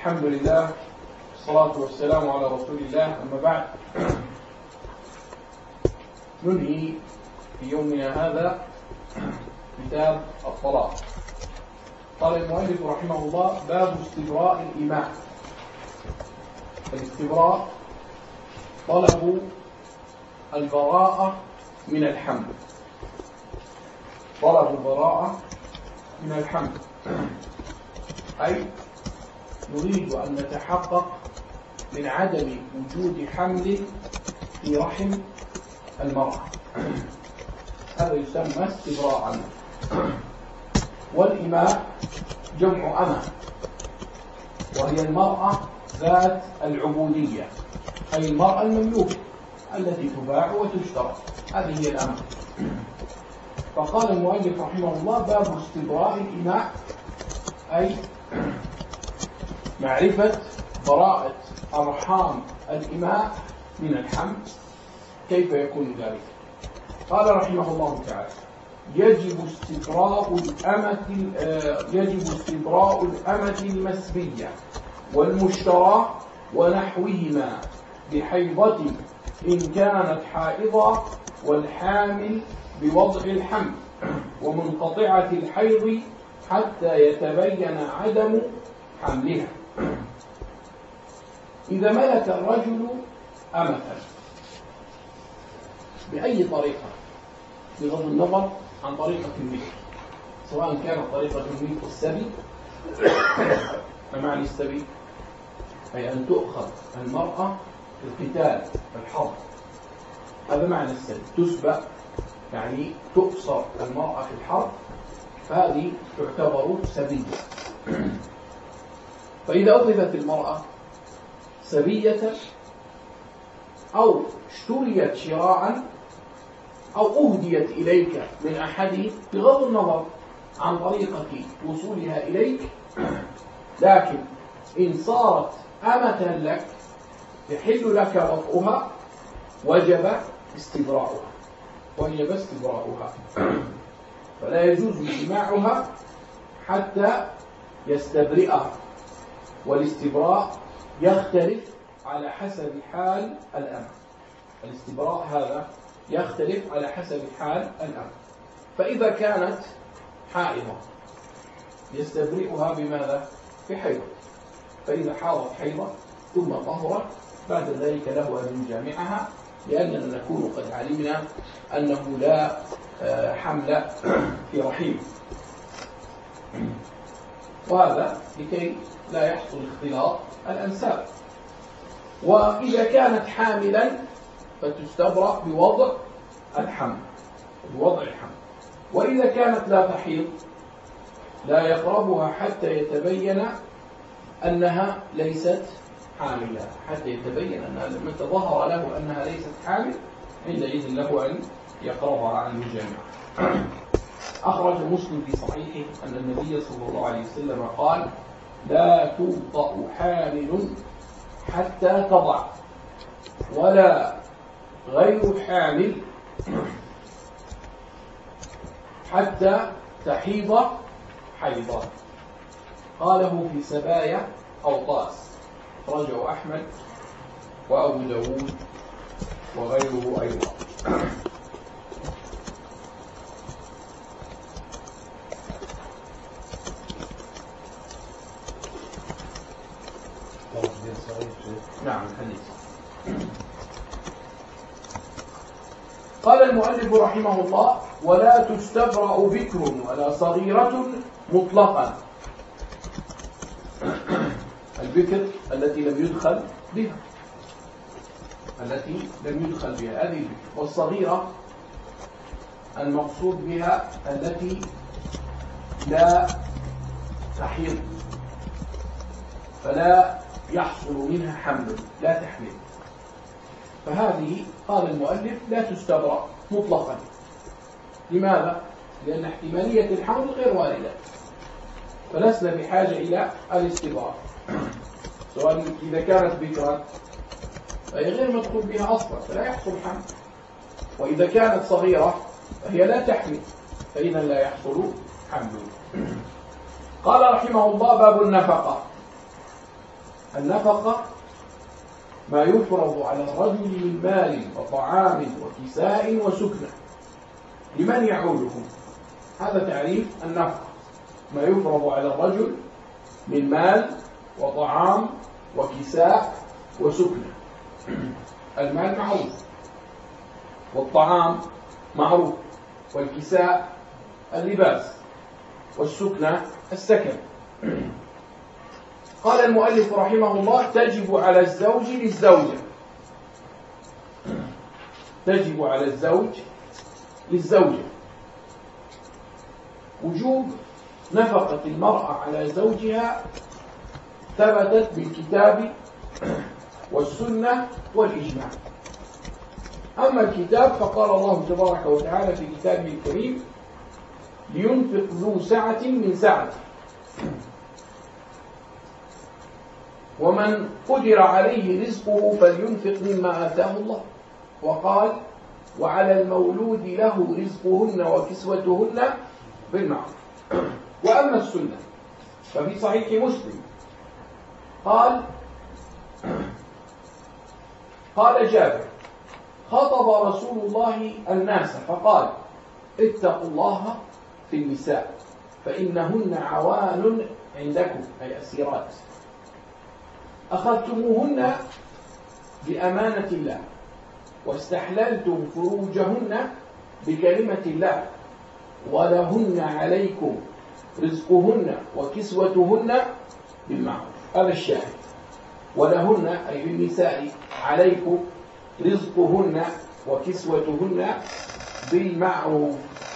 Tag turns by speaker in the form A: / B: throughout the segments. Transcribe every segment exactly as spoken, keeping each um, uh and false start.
A: الحمد لله والصلاة والسلام على رسول الله. أما بعد، ننهي في يومنا هذا كتاب الطلاق. قال المؤلف رحمه الله: باب استبراء الإماء. الاستبراء طلب البراءة من الحمل، طلب البراءة من الحمل، أي نريد أن نتحقق من عدم وجود حمل في رحم المرأة، هذا يسمى استبراء. والإماء جمع أمة، وهي المرأة ذات العبودية، أي المرأة المملوكة التي تباع وتشترى، هذه هي الأمة. فقال المؤلف رحمه الله: باب استبراء الإماء، أي معرفة براءة أرحام الإماء من الحمل، كيف يكون ذلك؟ قال رحمه الله تعالى: يجب استبراء الأمة يجب استبراء الأمة المسبية والمشترى ونحوهما بحيضة إن كانت حائضة، والحامل بوضع الحمل، ومنقطعة الحيض حتى يتبين عدم حملها. إذا ملك الرجل أمة بأي طريقة، بغض النظر عن طريقة الملك، سواء كانت طريقة الملك السبي. ما معنى السبي؟ أي أن تؤخذ المرأة في القتال في الحرب، هذا معنى السبي. تسبى يعني تؤسر المرأة في الحرب، فهذه تعتبر سبية. فإذا أخذت المرأة سبية أو اشتريت شراء أو أهديت إليك من أحد، بغض النظر عن طريقة وصولها إليك، لكن إن صارت أمة لك يحل لك وطئها، وجب استبراؤها، وجب استبراؤها، فلا يجوز جماعها حتى يستبرئها. والاستبراء يختلف على حسب حال الأمة، الاستبراء هذا يختلف على حسب حال الأمة. فإذا كانت حائضة يستبرئها بماذا؟ بحيضة. فإذا حاضت حيضة ثم طهرت، بعد ذلك له أن يجامعها، لأننا نكون قد علمنا أنه لا حمل في رحيم، وهذا لكي لا يحصل اختلاط الأنساب. وإذا كانت حاملا فتستبرأ بوضع الحمل، بوضع الحمل. وإذا كانت لا تحيض لا يقربها حتى يتبين أنها ليست حاملة، حتى يتبين أنها لما تظهر له أنها ليست حامل، عندئذ له أن يقربها عن الجامعة. أخرج مسلم في صحيحه أن النبي صلى الله عليه وسلم قال: لا توطأ حامل حتى تضع، ولا غير حامل حتى تحيض حيضا. قاله في سبايا أوطاس، رجع أحمد وأبو داود وغيره أيضا. نعم الحديث. قال المؤلف رحمه الله: ولا تستبرأ بكر ولا صغيرة مطلقا. البكر التي لم يدخل بها، التي لم يدخل بها هذه البكر. والصغيرة المقصود بها التي لا تحيض، فلا يحصل منها حمل، لا تحمل، فهذه قال المؤلف لا تستبرأ مطلقا. لماذا؟ لأن احتمالية الحمل غير واردة، فلسنا بحاجة إلى الاستبراء. سواء إذا كانت بكرا فهي غير مدخول بها أصلا، فلا يحصل حمل. وإذا كانت صغيرة فهي لا تحمل، فإذا لا يحصل حمل. قال رحمه الله: باب النفقة. النفقة ما يفرض على الرجل من مال وطعام وكساء وسكنى لمن يعولهم. هذا تعريف النفقة، ما يفرض على الرجل من مال وطعام وكساء وسكنى. المال معروف، والطعام معروف، والكساء اللباس، والسكنى السكن. قال المؤلف رحمه الله: تجب على الزوج للزوجة، تجب على الزوج للزوجة وجوب نفقة المرأة على زوجها ثبتت بالكتاب والسنة والإجماع. أما الكتاب فقال الله تبارك وتعالى في كتابه الكريم: لينفق ذو سعة من سعته ومن قدر عليه رزقه فلينفق مما آتاه الله. وقال: وعلى المولود له رزقهن وكسوتهن بالمعروف. وأما السنة ففي صحيح مسلم قال قال جابر: خطب رسول الله الناس فقال: اتقوا الله في النساء فإنهن عوان عندكم، أي أسيرات، أخذتموهن بأمانة الله واستحللتم فروجهن بكلمة الله، ولهن عليكم رزقهن وكسوتهن بالمعروف. هذا الشاهد. ولهن أي للنساء عليكم رزقهن وكسوتهن بالمعروف.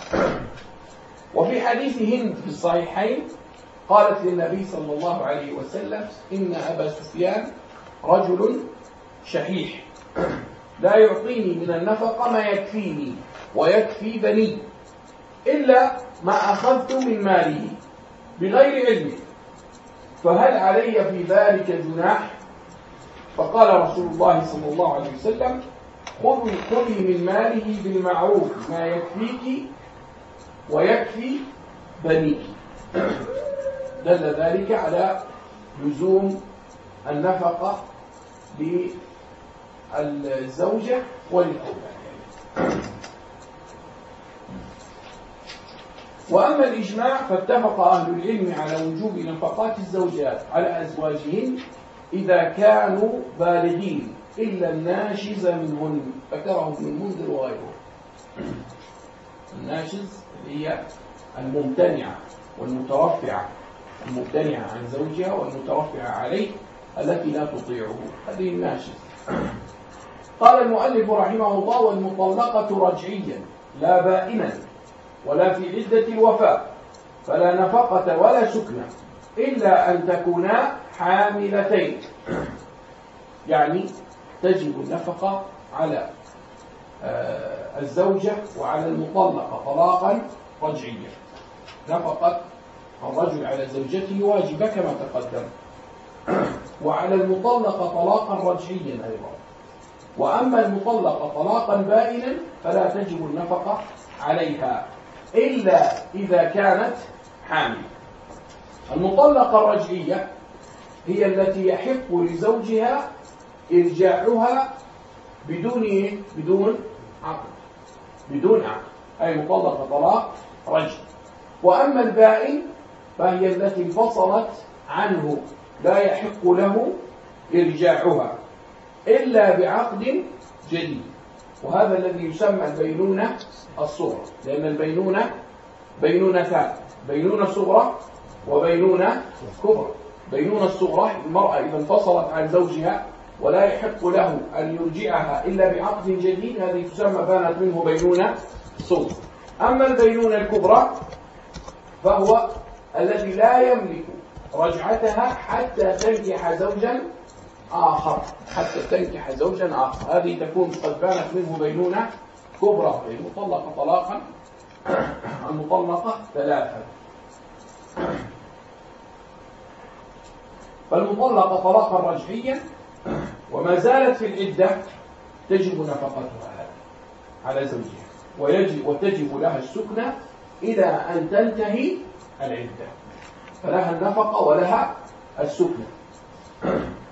A: وفي حديث هند في الصحيحين قالت للنبي صلى الله عليه وسلم: إن أبا سفيان رجل شحيح لا يعطيني من النفقة ما يكفيني ويكفي بني إلا ما أخذت من ماله بغير علمه، فهل علي في ذلك جناح؟ فقال رسول الله صلى الله عليه وسلم: خذي من ماله بالمعروف ما يكفيك ويكفي بنيك. دل ذلك على لزوم النفقة للزوجة وللأولاد. وأما الإجماع فاتفق أهل العلم على وجوب نفقات الزوجات على أزواجهن إذا كانوا بالغين إلا الناشز منهن، ذكره ابن المنذر وغيره. الناشز هي الممتنعة والمترفعة، الممتنعة عن زوجها والمترفعة عليه التي لا تطيعه، هذه الناشز. قال المؤلف رحمه الله: والمطلقة رجعيا لا بائنا ولا في عدة الوفاء فلا نفقة ولا سكنى إلا أن تكونا حاملتين. يعني تجب النفقة على الزوجة وعلى المطلقة طلاقا رجعيا. نفقة الرجل على زوجته واجبة كما تقدم، وعلى المطلقة طلاقا رجعيا أيضا. وأما المطلقة طلاقا بائنا فلا تجب النفقة عليها إلا إذا كانت حامل. المطلقة الرجعية هي التي يحق لزوجها إرجاعها بدون بدون عقد، بدون عقد، أي مطلقة طلاق رجعي. وأما البائن فهي التي انفصلت عنه لا يحق له إرجاعها إلا بعقد جديد، وهذا الذي يسمى البينونة الصغرى، لأن البينونة بينونتان: بينونة صغرى وبينونة كبرى. بينونة الصغرى المرأة إذا انفصلت عن زوجها ولا يحق له أن يرجعها إلا بعقد جديد، هذه تسمى بانت منه بينونة صغرى. أما البينونة الكبرى فهو الذي لا يملك رجعتها حتى تنكح زوجا آخر، حتى تنكح زوجا آخر، هذه تكون قد بانت منه بينونة كبرى. المطلقة طلاقا، المطلقة ثلاثة. فالمطلقة طلاقا رجعيا وما زالت في العدة تجب نفقتها على زوجها، ويجب وتجب لها السكنة إلى أن تنتهي العدة، فلها النفقة ولها السكنة.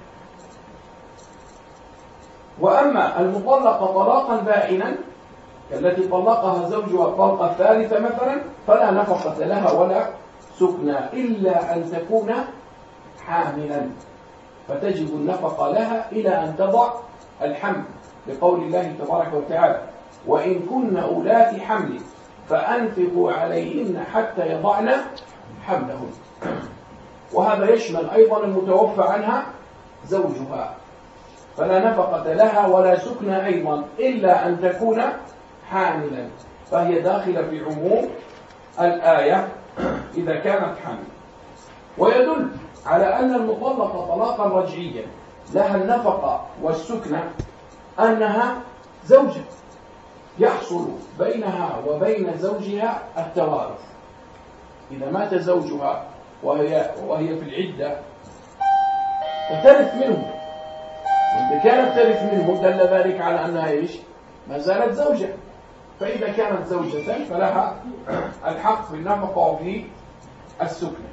A: وأما المطلقة طلاقا بائنا التي طلقها زوجها الطلقة الثالثة مثلا فلا نفقة لها ولا سكنى إلا أن تكون حاملا، فتجب النفقة لها إلى أن تضع الحمل، لقول الله تبارك وتعالى: وإن كن أولات حمل فأنفقوا عليهن حتى يضعن حملهن. وهذا يشمل أيضا المتوفى عنها زوجها، فلا نفقة لها ولا سكن أيضا إلا أن تكون حاملا، فهي داخلة في عموم الآية إذا كانت حاملا. ويدل على أن المطلقة طلاقا رجعيا لها النفقة والسكنة أنها زوجة يحصل بينها وبين زوجها التوارث. إذا مات زوجها وهي, وهي في العدة فترث منه، وإذا كانت ترث منه دل ذلك على أنها إيش؟ ما زالت زوجة. فإذا كانت زوجة فلها الحق في النفقة وفي السكنة.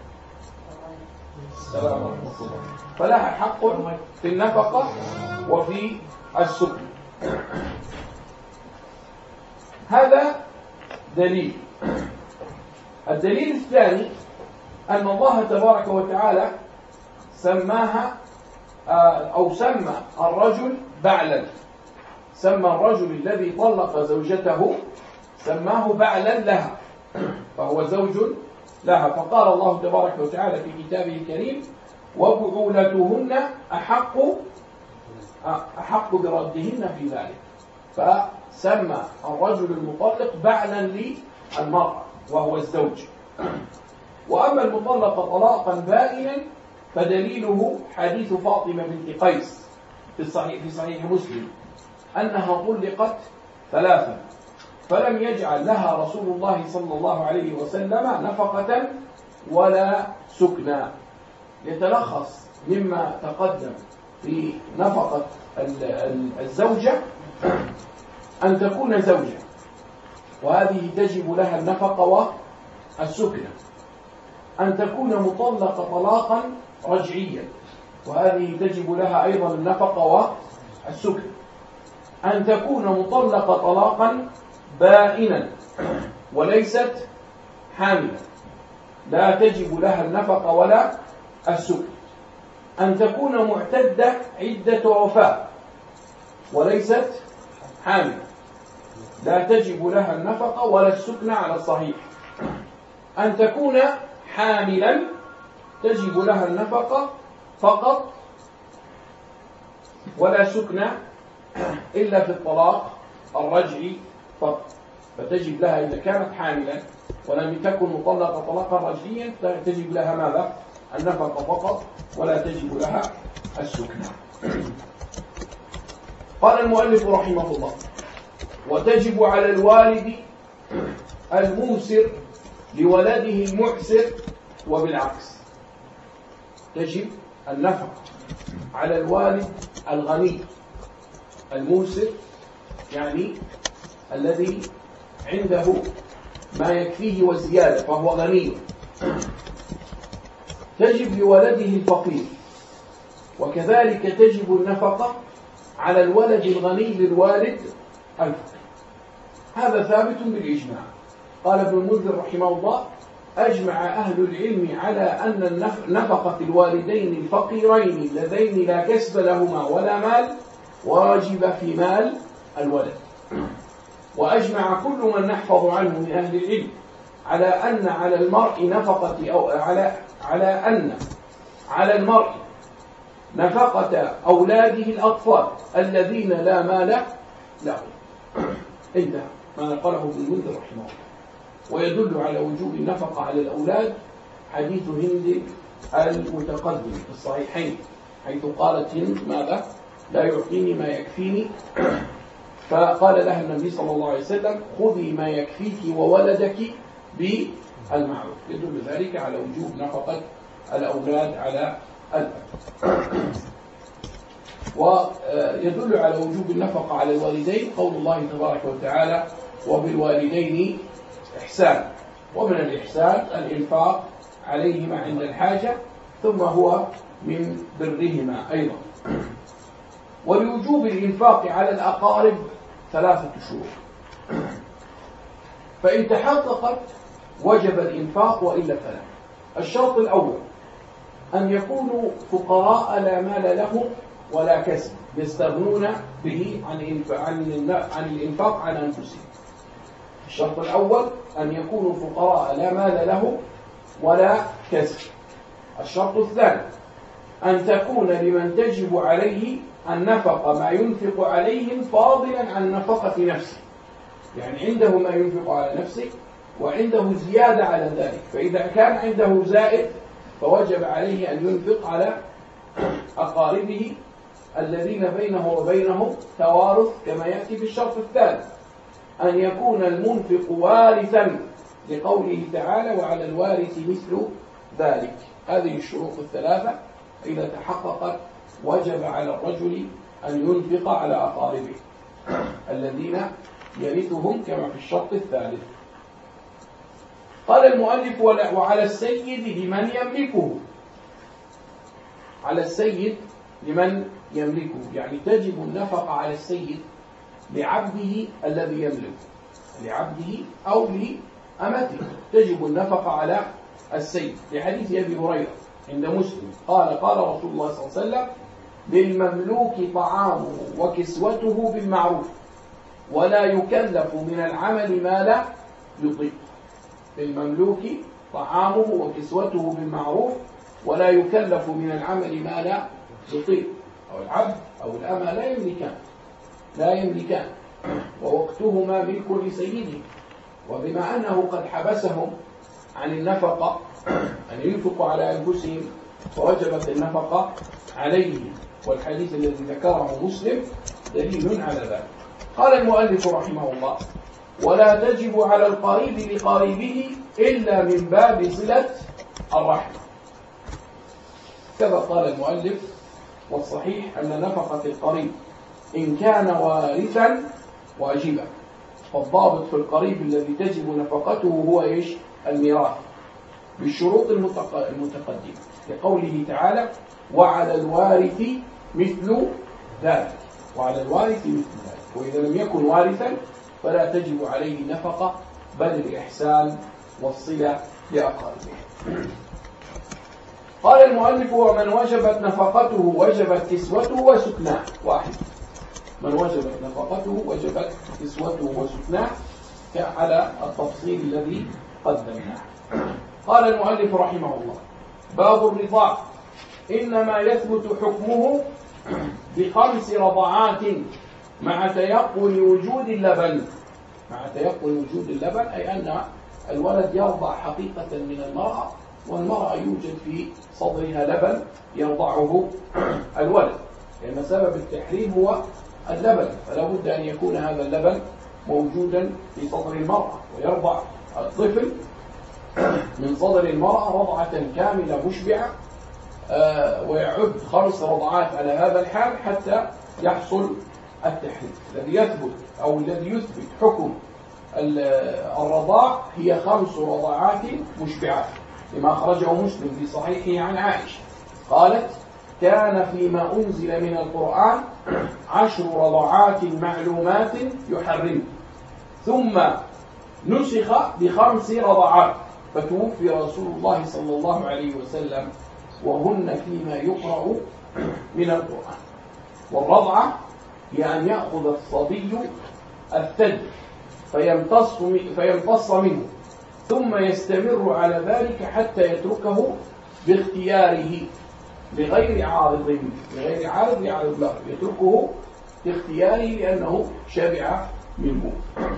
A: فلها حق في النفقة وفي السكنة. هذا دليل. الدليل الثاني أن الله تبارك وتعالى سماها أو سمى الرجل بعلا، سمى الرجل الذي طلق زوجته سماه بعلا لها، فهو زوج لها. فقال الله تبارك وتعالى في كتابه الكريم: وبعولتهن أحق أحق بردهن في ذلك. فسمى الرجل المطلق بعلا للمرأة وهو الزوج. وأما المطلقة طلاقا بائنا فدليله حديث فاطمة بنت قيس في الصحيح في صحيح مسلم أنها طلقت ثلاثا فلم يجعل لها رسول الله صلى الله عليه وسلم نفقة ولا سكنى. يتلخص مما تقدم في نفقة الزوجة أن تكون زوجة، وهذه تجب لها النفقة والسكنى. أن تكون مطلقة طلاقا رجعيا، وهذه تجب لها أيضا النفقة والسكنى. أن تكون مطلقة طلاقا بائنا وليست حاملا، لا تجب لها النفقة ولا السكنى. أن تكون معتدة عدة وفاة وليست حاملا، لا تجب لها النفقة ولا السكنى على الصحيح. أن تكون حاملا تجب لها النفقة فقط ولا سكنى إلا في الطلاق الرجعي فقط، فتجب لها إذا كانت حاملا ولم تكن مطلقة طلاقا رجعيا تجب لها ماذا؟ النفقة فقط ولا تجب لها السكنى. قال المؤلف رحمه الله: وتجب على الوالد الموسر لولده المعسر وبالعكس. تجب النفقة على الوالد الغني الموسر، يعني الذي عنده ما يكفيه وزيادة فهو غني، تجب لولده الفقير. وكذلك تجب النفقة على الولد الغني للوالد الفقير. هذا ثابت بالإجماع. قال ابن المنذر رحمه الله: أجمع أهل العلم على أن نفقة الوالدين الفقيرين اللذين لا كسب لهما ولا مال واجب في مال الولد. وأجمع كل من نحفظ عنه من أهل العلم على أن على المرء نفقة أو على على أن على المرء نفقة أولاده الأطفال الذين لا مال لهم. انتهى ما نقله ابن المنذر رحمه الله. ويدل على وجوب النفقة على الأولاد حديث هند المتقدم في الصحيحين، حيث قالت هند: ماذا؟ لا يعطيني ما يكفيني. فقال لها النبي صلى الله عليه وسلم: خذي ما يكفيك وولدك بالمعروف. يدل ذلك على وجوب نفقة الأولاد على الأب. ويدل على وجوب النفقة على الوالدين قول الله تبارك وتعالى: وبالوالدين إحسان. ومن الإحسان الإنفاق عليهما عند الحاجة، ثم هو من برهما أيضا. ولوجوب الإنفاق على الأقارب ثلاثة شروط، فإن تحققت وجب الإنفاق وإلا فلا. الشرط الأول أن يكونوا فقراء لا مال لهم ولا كسب يستغنون به عن عن الإنفاق على أنفسهم. الشرط الأول أن يكونوا فقراء لا مال لهم ولا كسب. الشرط الثاني أن تكون لمن تجب عليه النفقة ما ينفق عليهم فاضلا عن نفقة نفسه، يعني عنده ما ينفق على نفسه وعنده زيادة على ذلك، فإذا كان عنده زائد فوجب عليه أن ينفق على أقاربه الذين بينه وبينهم توارث كما يأتي في الشرط الثالث. أن يكون المنفق وارثا لقوله تعالى وعلى الوارث مثل ذلك. هذه الشروط الثلاثة إذا تحققت وجب على الرجل أن ينفق على أقاربه الذين يرثهم كما في الشرط الثالث. قال المؤلف وعلى السيد لمن يملكه. على السيد لمن يملكه يعني تجب النفقة على السيد لعبده الذي يملكه، لعبده أو لأمته تجب النفقة على السيد، لحديث أبي هريرة عند مسلم قال قال رسول الله صلى الله عليه وسلم للمملوك طعامه وكسوته بالمعروف ولا يكلف من العمل ما لا يطيق. للمملوك طعامه وكسوته بالمعروف ولا يكلف من العمل ما لا يطيق. أو العبد أو الأمة لا يملكان لا يملكان ووقتهما ملك لسيده، وبما أنه قد حبسهم عن النفقة أن ينفقوا على أنفسهم فوجبت النفقة عليهم، والحديث الذي ذكره مسلم دليل على ذلك. قال المؤلف رحمه الله ولا تجب على القريب لقريبه إلا من باب صلة الرحم. كذا قال المؤلف، والصحيح أن نفقة القريب إن كان وارثا واجبا، فالضابط في القريب الذي تجب نفقته هو إيش؟ الميراث بالشروط المتقدمة، لقوله تعالى وعلى الوارث مثل ذلك. وعلى الوارث مثل ذلك، وإذا لم يكن وارثا فلا تجب عليه نفقة بل الإحسان والصلة لأقاربه. قال المؤلف ومن وجبت نفقته وجبت كسوته وسكناه. واحد، من وجبت نفقته وجبت كسوته وسكناه على التفصيل الذي قدمناه. قال المؤلف رحمه الله باب الرضاع إنما يثبت حكمه بخمس رضعات مع تيقن وجود اللبن. مع تيقن وجود اللبن أي أن الولد يرضع حقيقة من المرأة، والمرأة يوجد في صدرها لبن يرضعه الولد، لأن سبب التحريم هو اللبن، فلا بد أن يكون هذا اللبن موجودا في صدر المرأة، ويرضع الطفل من صدر المرأة رضعة كاملة مشبعة، ويعد خمس رضعات على هذا الحال حتى يحصل التحريم. الذي يثبت أو الذي يثبت حكم الرضاع هي خمس رضعات مشبعات، لما أخرجه مسلم في صحيحه عن عائشة قالت كان فيما أنزل من القرآن عشر رضعات معلومات يحرم، ثم نسخ بخمس رضعات فتوفي رسول الله صلى الله عليه وسلم وهن فيما يقرأ من القرآن. والرضعة هي أن يأخذ الصبي الثدي فيمتص فيمتص منه ثم يستمر على ذلك حتى يتركه باختياره بغير عارض بغير عارض يعرض له، يتركه باختياره لأنه شبع منه.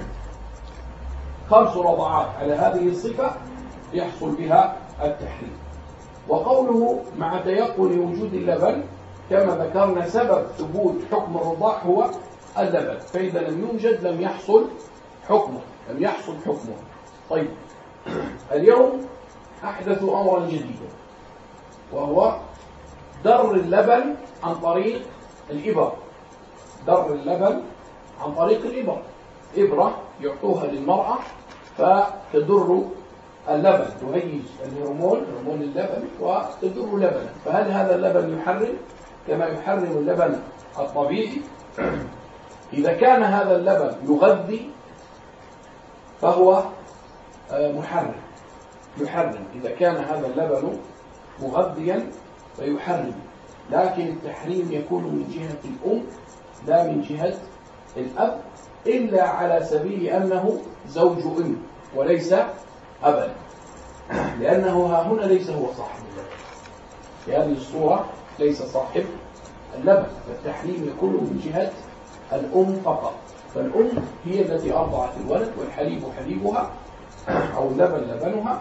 A: خمس رضعات على هذه الصفة يحصل بها التحريم. وقوله مع تيقن وجود اللبن كما ذكرنا سبب ثبوت حكم الرضاع هو اللبن، فإذا لم يوجد لم يحصل حكمه لم يحصل حكمه. طيب، اليوم أحدثوا أمرا جديدا وهو در اللبن عن طريق الإبر. در اللبن عن طريق الإبر، إبرة يعطوها للمرأة فتدر اللبن، تهيج الهرمون هرمون اللبن وتدر لبنا. فهل هذا اللبن يحرم كما يحرم اللبن الطبيعي إذا كان هذا اللبن يغذي فهو محرم يحرم إذا كان هذا اللبن مغذيا فيحرم، لكن التحريم يكون من جهة الأم لا من جهة الأب، إلا على سبيل أنه زوج أم وليس أبا، لأنه ها هنا ليس هو صاحب اللبن، في هذه الصورة ليس صاحب اللبن، فالتحريم يكون من جهة الأم فقط، فالأم هي التي أرضعت الولد والحليب حليبها أو اللبن لبنها،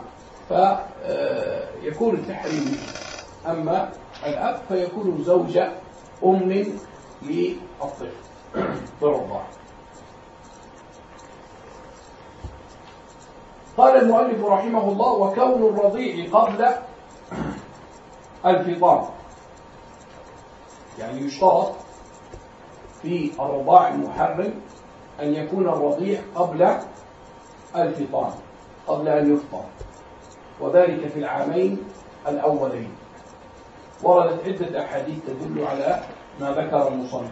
A: فيكون التحريم. أما الأب فيكون زوج أم للطفل في الرضاعة. قال المؤلف رحمه الله: وكون الرضيع قبل الفطام، يعني يشترط في الرضاع المحرم أن يكون الرضيع قبل الفطام، قبل أن يفطر، وذلك في العامين الأولين. وردت عدة أحاديث تدل على ما ذكر المصنف.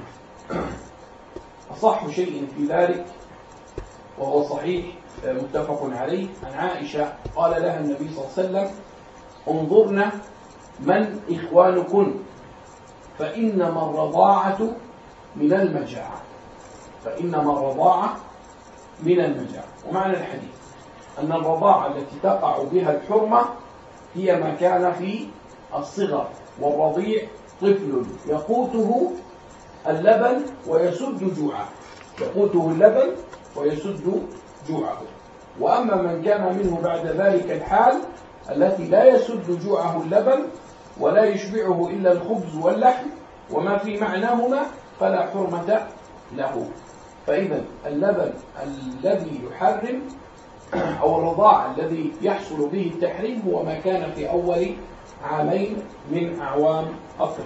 A: أصح شيء في ذلك وهو صحيح متفق عليه عن عائشة قال لها النبي صلى الله عليه وسلم: انظرنا من إخوانكن فإنما الرضاعة من المجاعة، فإنما الرضاعة من المجاعة. ومعنى الحديث أن الرضاعة التي تقع بها الحرمة هي ما كان في الصغر، والرضيع طفل يقوته اللبن ويسد جوعه، يقوته اللبن ويسد جوعه. وأما من كان منه بعد ذلك الحال التي لا يسد جوعه اللبن ولا يشبعه إلا الخبز واللحم وما في معناهما فلا حرمة له. فإذا اللبن الذي يحرم أو الرضاع الذي يحصل به التحريم هو ما كان في أول عامين من أعوام الطفل،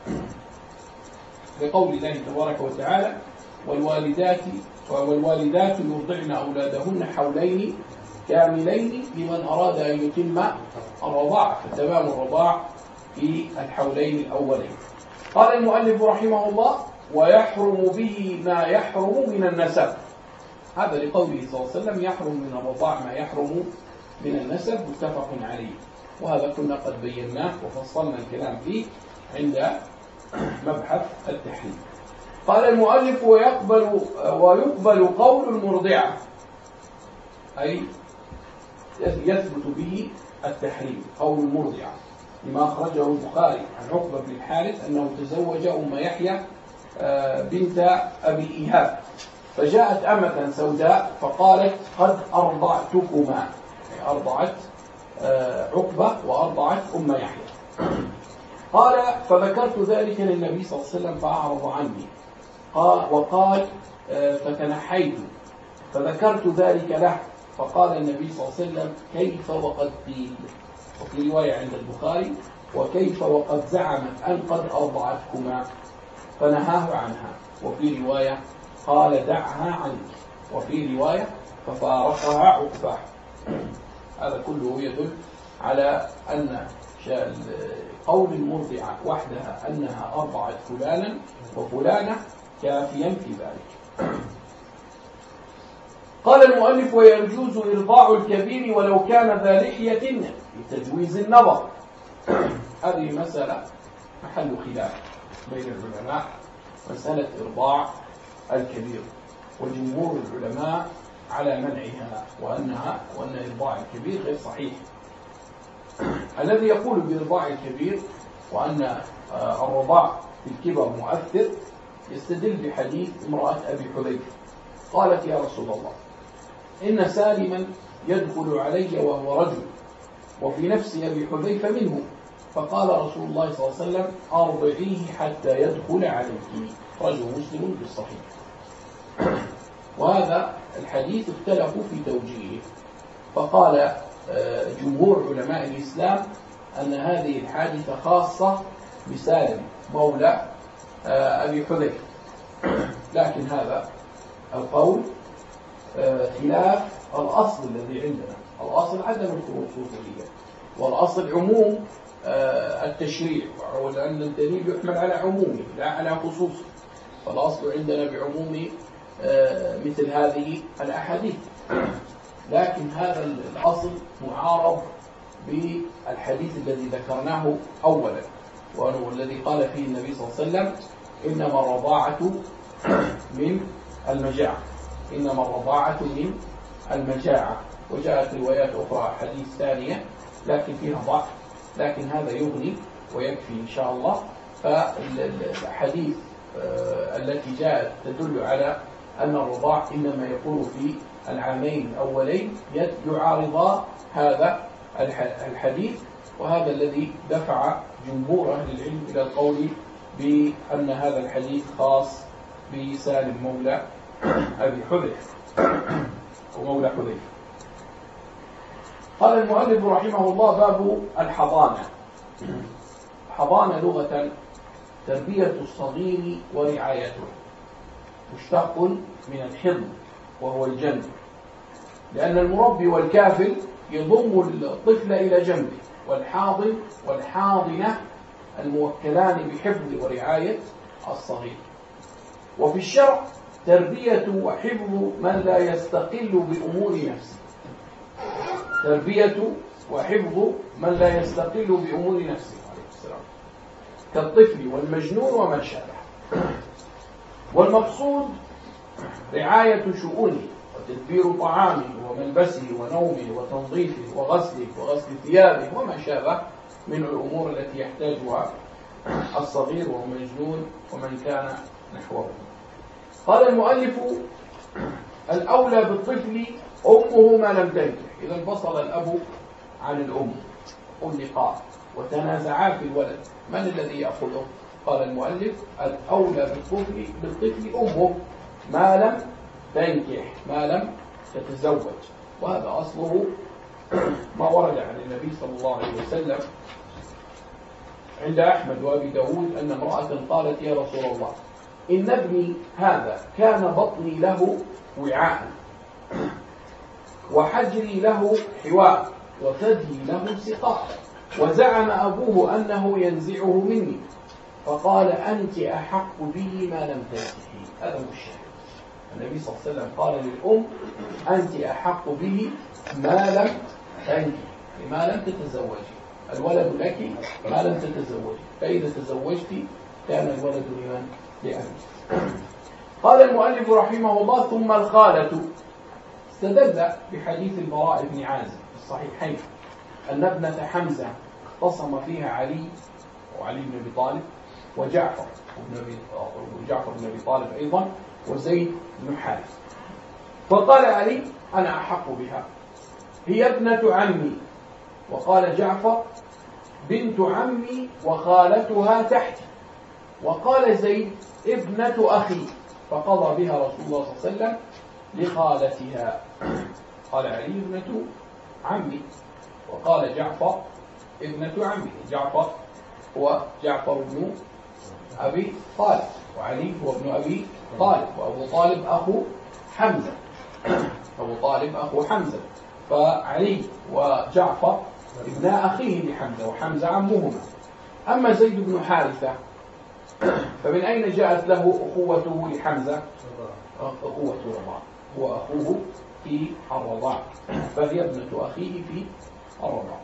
A: لقول الله تبارك وتعالى: والوالدات والوالدات يرضعن أولادهن حولين كاملين لمن أراد أن يتم الرضاعة، فتمام الرضاع في الحولين الأولين. قال المؤلف رحمه الله: ويحرم به ما يحرم من النسب. هذا لقوله صلى الله عليه وسلم: يحرم من الرضاع ما يحرم من النسب، متفق عليه. وهذا كنا قد بيناه وفصلنا الكلام فيه عند مبحث التحريم. قال المؤلف: ويقبل ويقبل قول المرضعة، أي يثبت به التحريم، قول المرضعة، لما أخرجه البخاري عن عقبة بن الحارث أنه تزوج أم يحيى بنت أبي إيهاب، فجاءت أمة سوداء فقالت: قد أرضعتكما، أرضعت عقبة وأرضعت أم يحيى. قال: فذكرت ذلك للنبي صلى الله عليه وسلم فأعرض عني، قال وقال فتنحيت فذكرت ذلك له، فقال النبي صلى الله عليه وسلم: كيف وقد قيل، وفي رواية عند البخاري: وكيف وقد زعمت أن قد أرضعتكما، فنهاه عنها. وفي رواية قال: دعها عنك. وفي رواية: ففارقها عقبة. هذا كله يدل على أن قول المرضعة وحدها أنها أرضعت فلانا وفلانة كافيا في ذلك. قال المؤلف: ويجوز إرضاع الكبير ولو كان ذا لحية لتجويز النظر. هذه مسألة محل خلاف بين العلماء، مسألة إرضاع الكبير، وجمهور العلماء على منعها وأنها وأن إرضاع الكبير غير صحيح. الذي يقول بإرضاع الكبير وأن الرضاع في الكبر مؤثر يستدل بحديث امرأة أبي حذيفة قالت: يا رسول الله، إن سالما يدخل علي وهو رجل وفي نفس أبي حذيفة منه، فقال رسول الله صلى الله عليه وسلم: أرضعيه حتى يدخل عليك. رجل مسلم بالصحيح. وهذا الحديث اختلفوا في توجيهه، فقال جمهور علماء الإسلام أن هذه الحادثة خاصة بسالم مولى أبي حذيفة، لكن هذا القول خلاف الأصل الذي عندنا. الأصل عدم الخصوصية، والأصل عموم التشريع، ولأن الدليل يحمل على عمومه لا على خصوصه. فالأصل عندنا بعموم مثل هذه الأحاديث، لكن هذا الأصل معارض بالحديث الذي ذكرناه أولا، وهو الذي قال فيه النبي صلى الله عليه وسلم إنما الرضاعة من المجاعة، إنما الرضاعة من المجاعة. وجاءت روايات أخرى حديث ثانية لكن فيها ضعف، لكن هذا يغني ويكفي إن شاء الله. فالحديث التي جاءت تدل على أن الرضاع إنما يكون في العامين الأولين يعارض هذا الحديث، وهذا الذي دفع جمهور أهل العلم إلى القول بأن هذا الحديث خاص بسالم مولى أبي حذيفة ومولى حذيفة. قال المؤلف رحمه الله: باب الحضانة. حضانة لغة تربية الصغير ورعايته، مشتق من الحضن وهو الجنب، لأن المربي والكافل يضم الطفل إلى جنبه، والحاضن والحاضنة الموكلان بحفظ ورعاية الصغير. وفي الشرع تربية وحفظ من لا يستقل بأمور نفسه، تربية وحفظ من لا يستقل بأمور نفسه عليه السلام، كالطفل والمجنون وما شابه. والمقصود رعاية شؤونه وتدبير طعامه وملبسه ونومه وتنظيفه وغسله وغسل ثيابه وما شابه من الأمور التي يحتاجها الصغير والمجنون ومن كان نحوه. قال المؤلف: الأولى بالطفل أمه ما لم تنكح. إذا انفصل الأب عن الأم طلقا وتنازعا في الولد، من الذي يأخذه؟ قال المؤلف: الأولى بالطفل بالطفل أمه ما لم تنكح، ما لم تتزوج. وهذا أصله ما ورد عن النبي صلى الله عليه وسلم عند أحمد وأبي داود أن امرأة قالت: يا رسول الله، إن ابني هذا كان بطني له وعاء وحجري له حواء وثدي له سقاء، وزعم أبوه أنه ينزعه مني، فقال: أنت أحق به ما لم تنكحي. هذا هو الشاهد. النبي صلى الله عليه وسلم قال للأم: أنت أحق به ما لم تنكحي، ما لم تتزوجي، الولد لك ما لم تتزوجي، فإذا تزوجت كان الولد لمن؟ لأبي. قال المؤلف رحمه الله: ثم الخالة. استدل بحديث البراء بن عازب في الصحيحين أن ابنة حمزة اختصم فيها علي وعلي بن أبي طالب وجعفر وجعفر بن أبي طالب أيضا وزيد بن حارث، فقال علي: أنا أحق بها، هي ابنة عمي. وقال جعفر: بنت عمي وخالتها تحتي. وقال زيد: ابنة أخي، فقضى بها رسول الله صلى الله عليه وسلم لخالتها. قال علي: ابنة عمي. وقال جعفر: ابنة عمي. جعفر هو جعفر بن أبي طالب، وعلي هو ابن أبي طالب، وأبو طالب أخو حمزة، أبو طالب أخو حمزة، فعلي وجعفر ابن أخيه لحمزة، وحمزة عمهما. أما زيد بن حارثة فمن أين جاءت له أخوته لحمزة؟ أخوة رضاع، هو أخوه في الرضاع، فهي ابنة أخيه في الرضاع.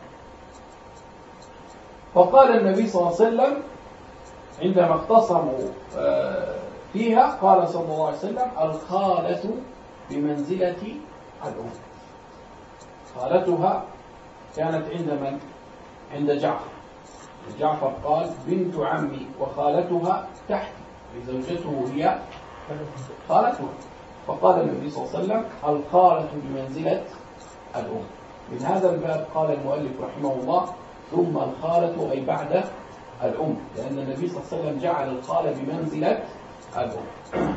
A: فقال النبي صلى الله عليه وسلم عندما اختصموا فيها، قال صلى الله عليه وسلم: الخالة بمنزلة الأم. خالتها كانت عند من؟ عند جعفر. جعفر قال: بنت عمي وخالتها تحتي، زوجته هي خالتها. فقال النبي صلى الله عليه وسلم: الخالة بمنزلة الأم. من هذا الباب قال المؤلف رحمه الله: ثم الخالة، أي بعد الأم، لأن النبي صلى الله عليه وسلم جعل الخالة بمنزلة الأم.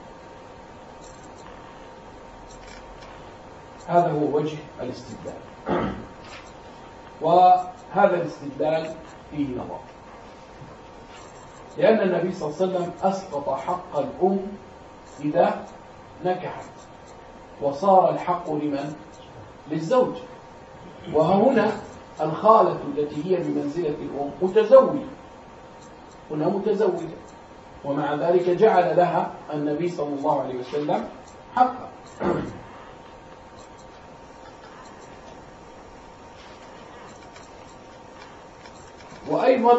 A: هذا هو وجه الاستدلال، وهذا الاستدلال فيه نظر، لأن النبي صلى الله عليه وسلم أسقط حق الأم إذا نكحت، وصار الحق لمن؟ للزوج. وهنا الخالة التي هي بمنزلة الأم متزوجة، هنا متزوجة، ومع ذلك جعل لها النبي صلى الله عليه وسلم حقا. وأيضا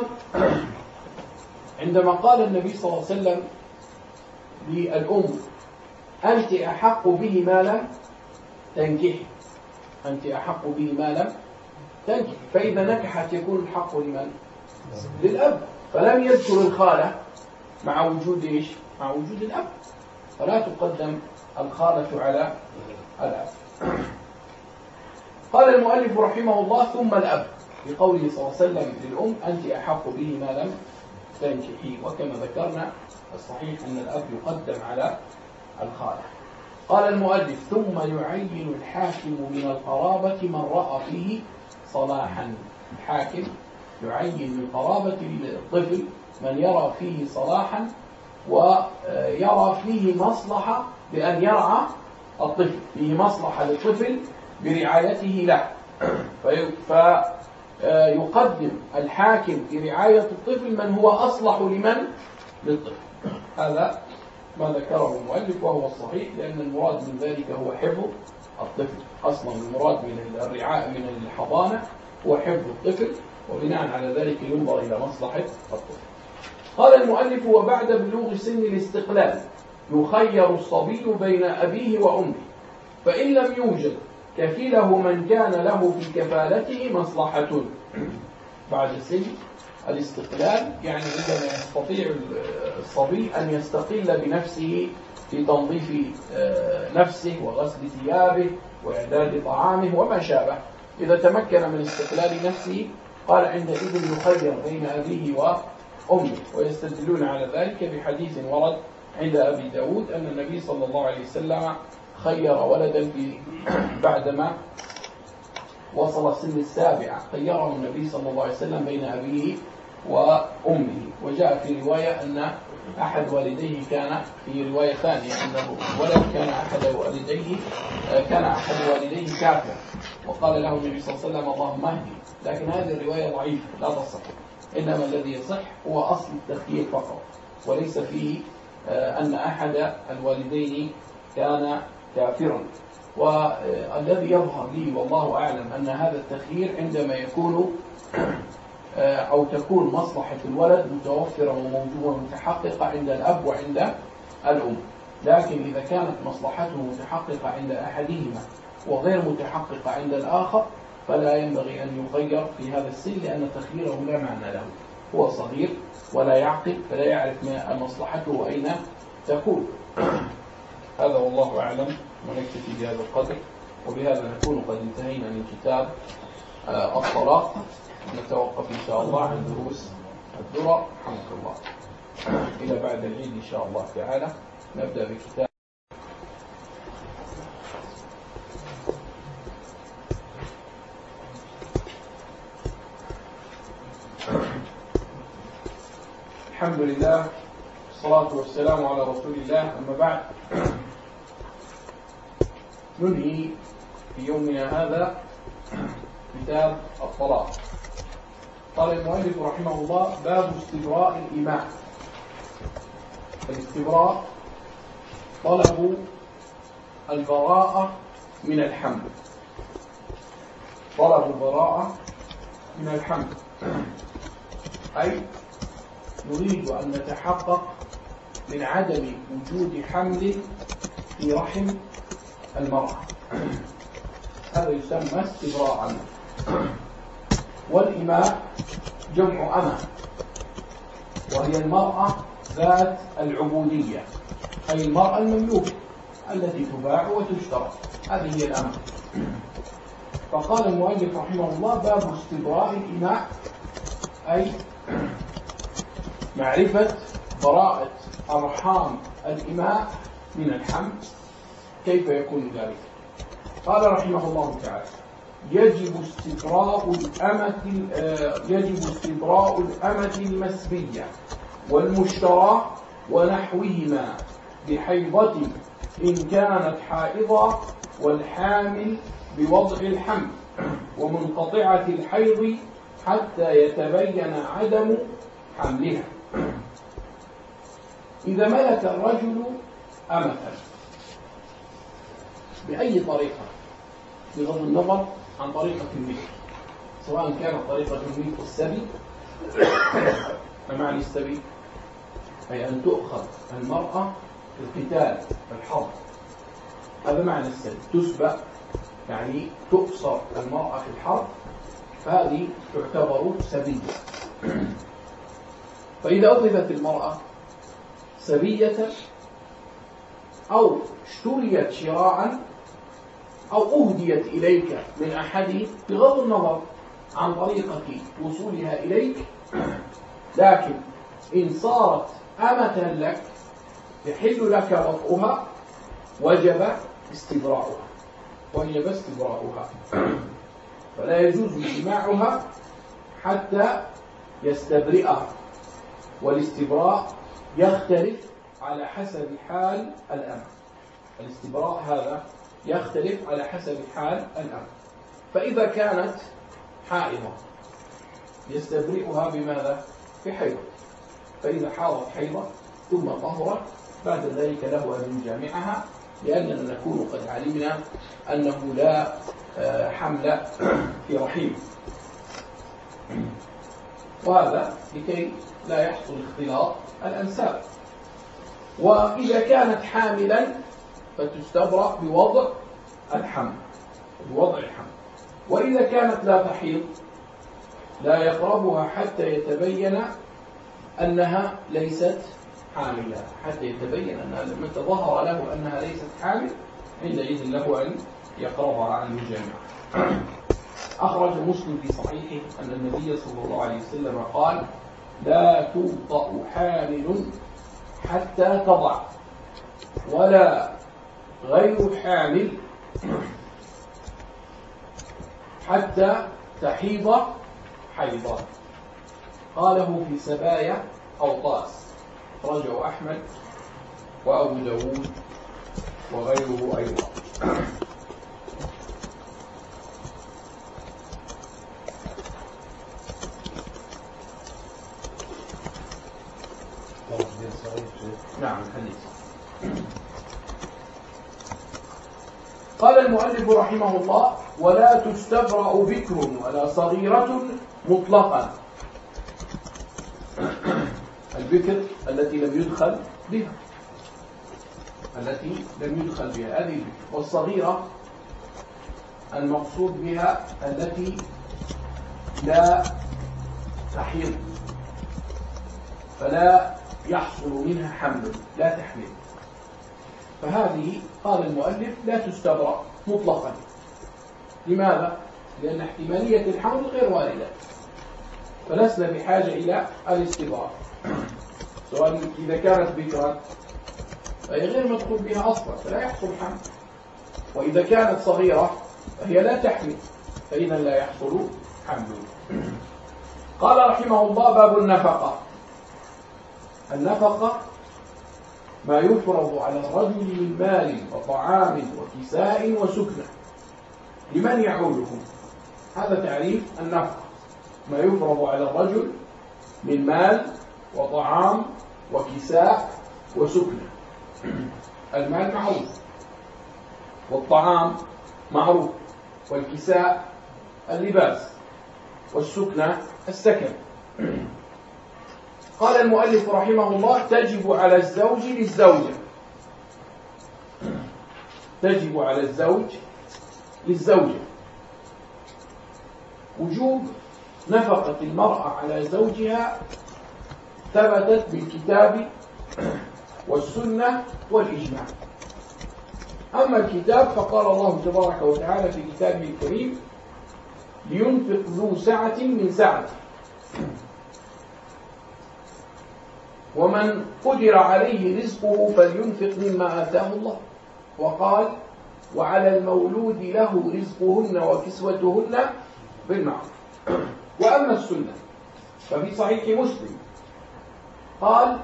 A: عندما قال النبي صلى الله عليه وسلم للأم أنت أحق به ما لم تنكحي، أنت أحق به ما لم تنكحي، فإذا نكحت يكون الحق لمن؟ للأب، فلم يذكر الخالة مع وجود إيش؟ مع وجود الأب، فلا تقدم الخالة على الأب. قال المؤلف رحمه الله ثم الأب، بقوله صلى الله عليه وسلم للأم أنت أحق به ما لم تنكحي، وكما ذكرنا الصحيح أن الأب يقدم على الخالة. قال المؤلف ثم يعين الحاكم من القرابة من رأى فيه صلاحا، الحاكم يعين من قرابة الطفل من يرى فيه صلاحا ويرى فيه مصلحة بأن يرعى الطفل، فيه مصلحة للطفل برعايته له، فيقدم الحاكم في رعاية الطفل من هو أصلح لمن؟ للطفل. هذا ما ذكره المؤلف وهو الصحيح، لأن المراد من ذلك هو حفظ الطفل، أصلا المراد من الرعاية من الحضانة هو حفظ الطفل، وبناء على ذلك ينظر إلى مصلحة الطفل. قال المؤلف وبعد بلوغ سن الاستقلال يخير الصبي بين أبيه وأمه، فإن لم يوجد كفله من كان له في كفالته مصلحة. بعد سن الاستقلال يعني عندما يستطيع الصبي أن يستقل بنفسه في تنظيف نفسه وغسل ثيابه وإعداد طعامه وما شابه، إذا تمكن من استقلال نفسه قال عندئذ يخير بين أبيه وأمه. ويستدلون على ذلك بحديث ورد عند أبي داود أن النبي صلى الله عليه وسلم خير ولدا بعدما وصل سن السابعة، خيره النبي صلى الله عليه وسلم بين أبيه وأمه. وجاء في رواية أن أحد والديه كان، في رواية ثانية أنه ولد كان أحد والديه كان أحد والديه كافر، وقال له النبي صلى الله عليه وسلم اللهم اهدي، لكن هذه الرواية ضعيفة لا تصح، إنما الذي يصح هو أصل التخيير فقط، وليس فيه أن أحد الوالدين كان كافرا. والذي يظهر لي والله أعلم أن هذا التخيير عندما يكون أو تكون مصلحة الولد متوفرة وموجودة ومتحققة عند الأب وعند الأم، لكن إذا كانت مصلحته متحققة عند أحدهما وغير متحققة عند الآخر فلا ينبغي أن يغير في هذا السن، لأن تخييره لا معنى له، هو صغير ولا يعقل فلا يعرف ما مصلحته أين تكون. هذا والله أعلم، ونكتفي بهذا القدر، وبهذا نكون قد انتهينا من كتاب الطلاق. نتوقف إن شاء الله عن دروس الدرة رحمك الله إلى بعد العيد إن شاء الله تعالى. نبدأ بكتاب الحمد لله والصلاة والسلام على رسول الله، أما بعد. ننهي في يومنا هذا كتاب الطلاق. قال المؤلف رحمه الله باب استبراء الإماء. الاستبراء طلب البراءة من الحمل، طلب البراءة من الحمل، أي نريد أن نتحقق من عدم وجود حمل في رحم المرأة، هذا يسمى استبراء. والإماء جمع أمة، وهي المرأة ذات العبودية، أي المرأة المملوكة التي تباع وتشترى، هذه هي الأمة. فقال المؤلف رحمه الله باب استبراء الإماء، أي معرفة براءة أرحام الإماء من الحمل، كيف يكون ذلك؟ قال رحمه الله تعالى يجب استبراء الأمة يجب استبراء الأمة المسبية والمشترى ونحوهما بحيضة إن كانت حائضة، والحامل بوضع الحمل، ومنقطعة الحيض حتى يتبين عدم حملها. إذا ملك الرجل أمة بأي طريقة بغض النظر عن طريقة الملك، سواء كانت طريقة الملك السبي، ما معنى السبي؟ أي أن تؤخذ المرأة في القتال الحرب، هذا معنى السبي، تسبى يعني تؤسر المرأة في الحرب، فهذه تعتبر سبية. فإذا أخذت المرأة سبية أو اشتريت شراعا أو أهديت إليك من أحد بغض النظر عن طريقة وصولها إليك، لكن إن صارت أمة لك يحل لك وطئها وجب استبراؤها وجب استبراؤها فلا يجوز جماعها حتى يستبرئها، والاستبراء يختلف على حسب حال الأمة. الاستبراء هذا يختلف على حسب حال الأمة. فإذا كانت حائضة يستبرئها بماذا؟ بحيضة. فإذا حاضت حيضة ثم طهرت بعد ذلك له أن يجامعها، لأننا نكون قد علمنا أنه لا حمل في رحيم، وهذا لكي لا يحصل اختلاط الأنساب. وإذا كانت حاملا فتستبرأ بوضع الحمل بوضع الحمل. وإذا كانت لا تحيض لا يقربها حتى يتبين أنها ليست حاملة، حتى يتبين أنها لما تظهر له أنها ليست حامل عندئذ له أن يقربها عن الجامعة. أخرج مسلم في صحيحه أن النبي صلى الله عليه وسلم قال: لا توطأ حامل حتى تضع، ولا غير حامل حتى تحيض حيضا. قاله في سبايا أوطاس، أخرجه أحمد وأبو داود وغيره أيضا. نعم الحديث. قال المؤلف رحمه الله: ولا تستبرأ بكر ولا صغيرة مطلقا. البكر التي لم يدخل بها التي لم يدخل بها هذه البكر، والصغيرة المقصود بها التي لا تحيض فلا يحصل منها حمل، لا تحمل، فهذه قال المؤلف لا تستبرأ مطلقا. لماذا؟ لأن احتمالية الحمل غير واردة، فلسنا بحاجة إلى الاستبراء. سواء إذا كانت بكرا فهي غير مدخول بها أصلا فلا يحصل حمل، وإذا كانت صغيرة فهي لا تحمل فإذا لا يحصل حمل. قال رحمه الله: باب النفقة. النفقة ما يفرض على الرجل من مال وطعام وكساء وسكنة لمن يعوله. هذا تعريف النفقة: ما يفرض على الرجل من مال وطعام وكساء وسكنة. المال معروف، والطعام معروف، والكساء اللباس، والسكنة السكن. قال المؤلف رحمه الله: تجب على الزوج للزوجة. تجب على الزوج للزوجة وجوب نفقة المرأة على زوجها ثبتت بالكتاب والسنة والإجماع. أما الكتاب فقال الله تبارك وتعالى في كتابه الكريم: لينفق ذو سعة من سعته، ومن قدر عليه رزقه فلينفق مما آتاه الله. وقال: وعلى المولود له رزقهن وكسوتهن بالمعروف. وأما السنة ففي صحيح مسلم قال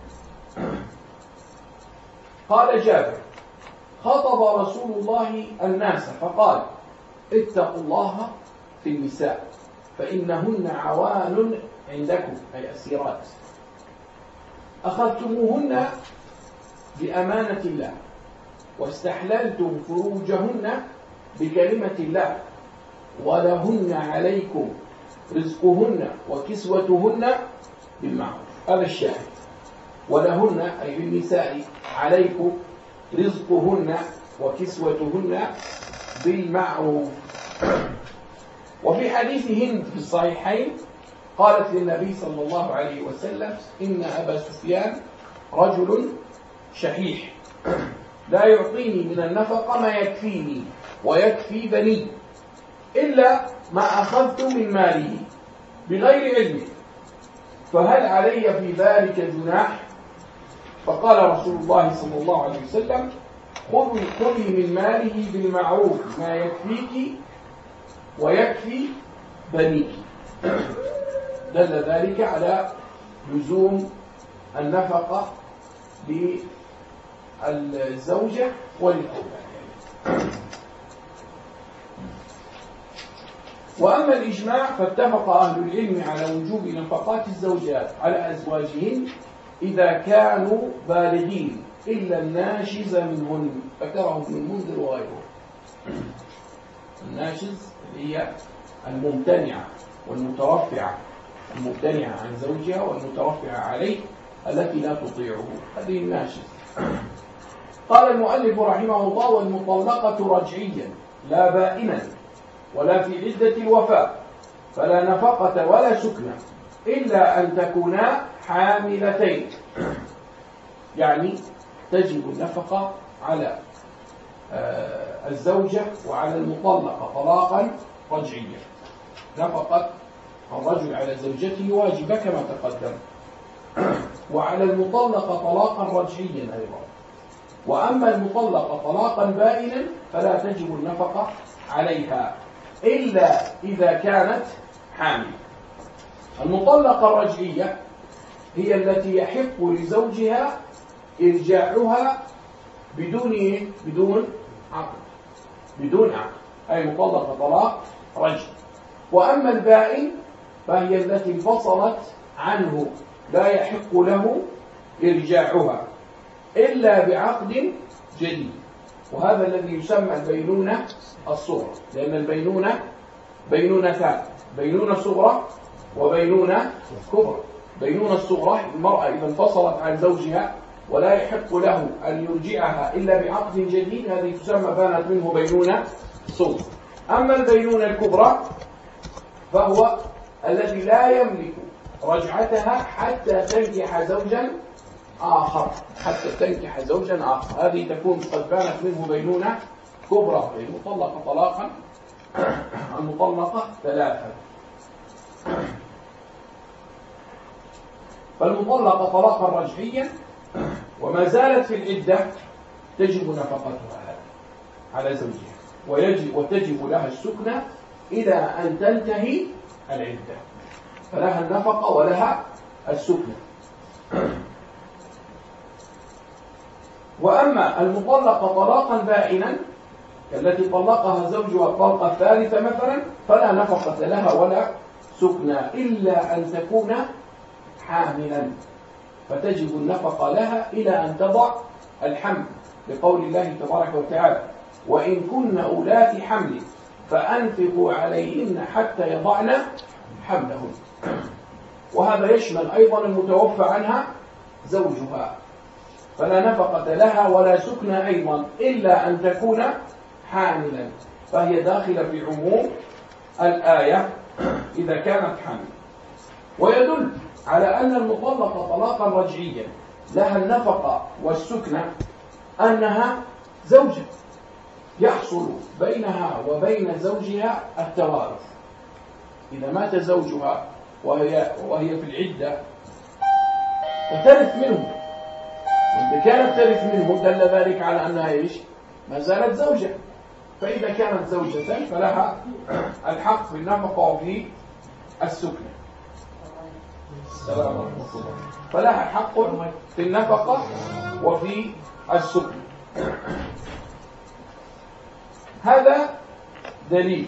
A: قال جابر: خطب رسول الله الناس فقال: اتقوا الله في النساء فإنهن عوان عندكم، أي أسيرات، أخذتموهن بأمانة الله واستحللتم فروجهن بكلمة الله ولهن عليكم رزقهن وكسوتهن بالمعروف. هذا الشاهد. ولهن أي للنساء عليكم رزقهن وكسوتهن بالمعروف. وفي حديث هند في الصحيحين قالت للنبي صلى الله عليه وسلم: إن أبا سفيان رجل شحيح لا يعطيني من النفقة ما يكفيني ويكفي بني إلا ما أخذت من ماله بغير علمه، فهل علي في ذلك جناح؟ فقال رسول الله صلى الله عليه وسلم: خذي من ماله بالمعروف ما يكفيك ويكفي بنيك. دل ذلك على لزوم النفقة للزوجة وللأولاد. وأما الإجماع فاتفق أهل العلم على وجوب نفقات الزوجات على أزواجهن إذا كانوا بالغين إلا الناشز منهن، ذكره ابن المنذر وغيره. الناشز هي الممتنعة والمترفعة، الممتنعة عن زوجها والمترفعة عليه التي لا تطيعه، هذه الناشز. قال المؤلف رحمه الله: والمطلقة رجعيا لا بائنا ولا في عدة الوفاء فلا نفقة ولا سكنة إلا أن تكونا حاملتين، يعني تجب النفقة على الزوجة وعلى المطلقة طلاقا رجعيا. نفقة الرجل على زوجته واجبة كما تقدم، وعلى المطلقة طلاقا رجعيا أيضا. وأما المطلقة طلاقا بائنا فلا تجب النفقة عليها إلا إذا كانت حامل. المطلقة الرجعية هي التي يحق لزوجها إرجاعها بدون بدون عقد، بدون عقد، أي مطلقة طلاق رجعي. وأما البائن فهي التي انفصلت عنه لا يحق له إرجاعها إلا بعقد جديد، وهذا الذي يسمى البينونة الصغرى، لأن البينونة بينونتان: بينونة صغرى وبينونة كبرى. بينونة الصغرى المرأة إذا انفصلت عن زوجها ولا يحق له أن يرجعها إلا بعقد جديد، هذه تسمى بانت منه بينونة صغرى. أما البينونة الكبرى فهو الذي لا يملك رجعتها حتى تنكح زوجا آخر، حتى تنكح زوجا آخر، هذه تكون قد بانت منه بينونة كبرى، المطلقة طلاقا، المطلقة ثلاثا. فالمطلقة طلاقا رجعيا وما زالت في العدة تجب نفقتها على زوجها، ويجب وتجب لها السكنة إلى أن تنتهي العدة، فلها النفقة ولها السكنة. وأما المطلقة طلاقا بائنا التي طلقها زوجها الطلقة الثالثة مثلا فلا نفقة لها ولا سكنة إلا أن تكون حاملا، فتجب النفقة لها إلى أن تضع الحمل، لقول الله تبارك وتعالى: وإن كن أولات حمل فأنفقوا عليهن حتى يضعن حملهن. وهذا يشمل أيضا المتوفى عنها زوجها، فلا نفقة لها ولا سكنة أيضا إلا أن تكون حاملا، فهي داخلة في عموم الآية إذا كانت حامل. ويدل على أن المطلقة طلاقا رجعيا لها النفقة والسكنة أنها زوجة يحصل بينها وبين زوجها التوارث. إذا مات زوجها وهي, وهي في العدة فترث منه، وإذا كانت ترث منه دل ذلك على أنها إيش؟ ما زالت زوجة. فإذا كانت زوجة فلها الحق في النفقة وفي السكنة. السلام عليكم. فلها حق في النفقة وفي السكنة. هذا دليل.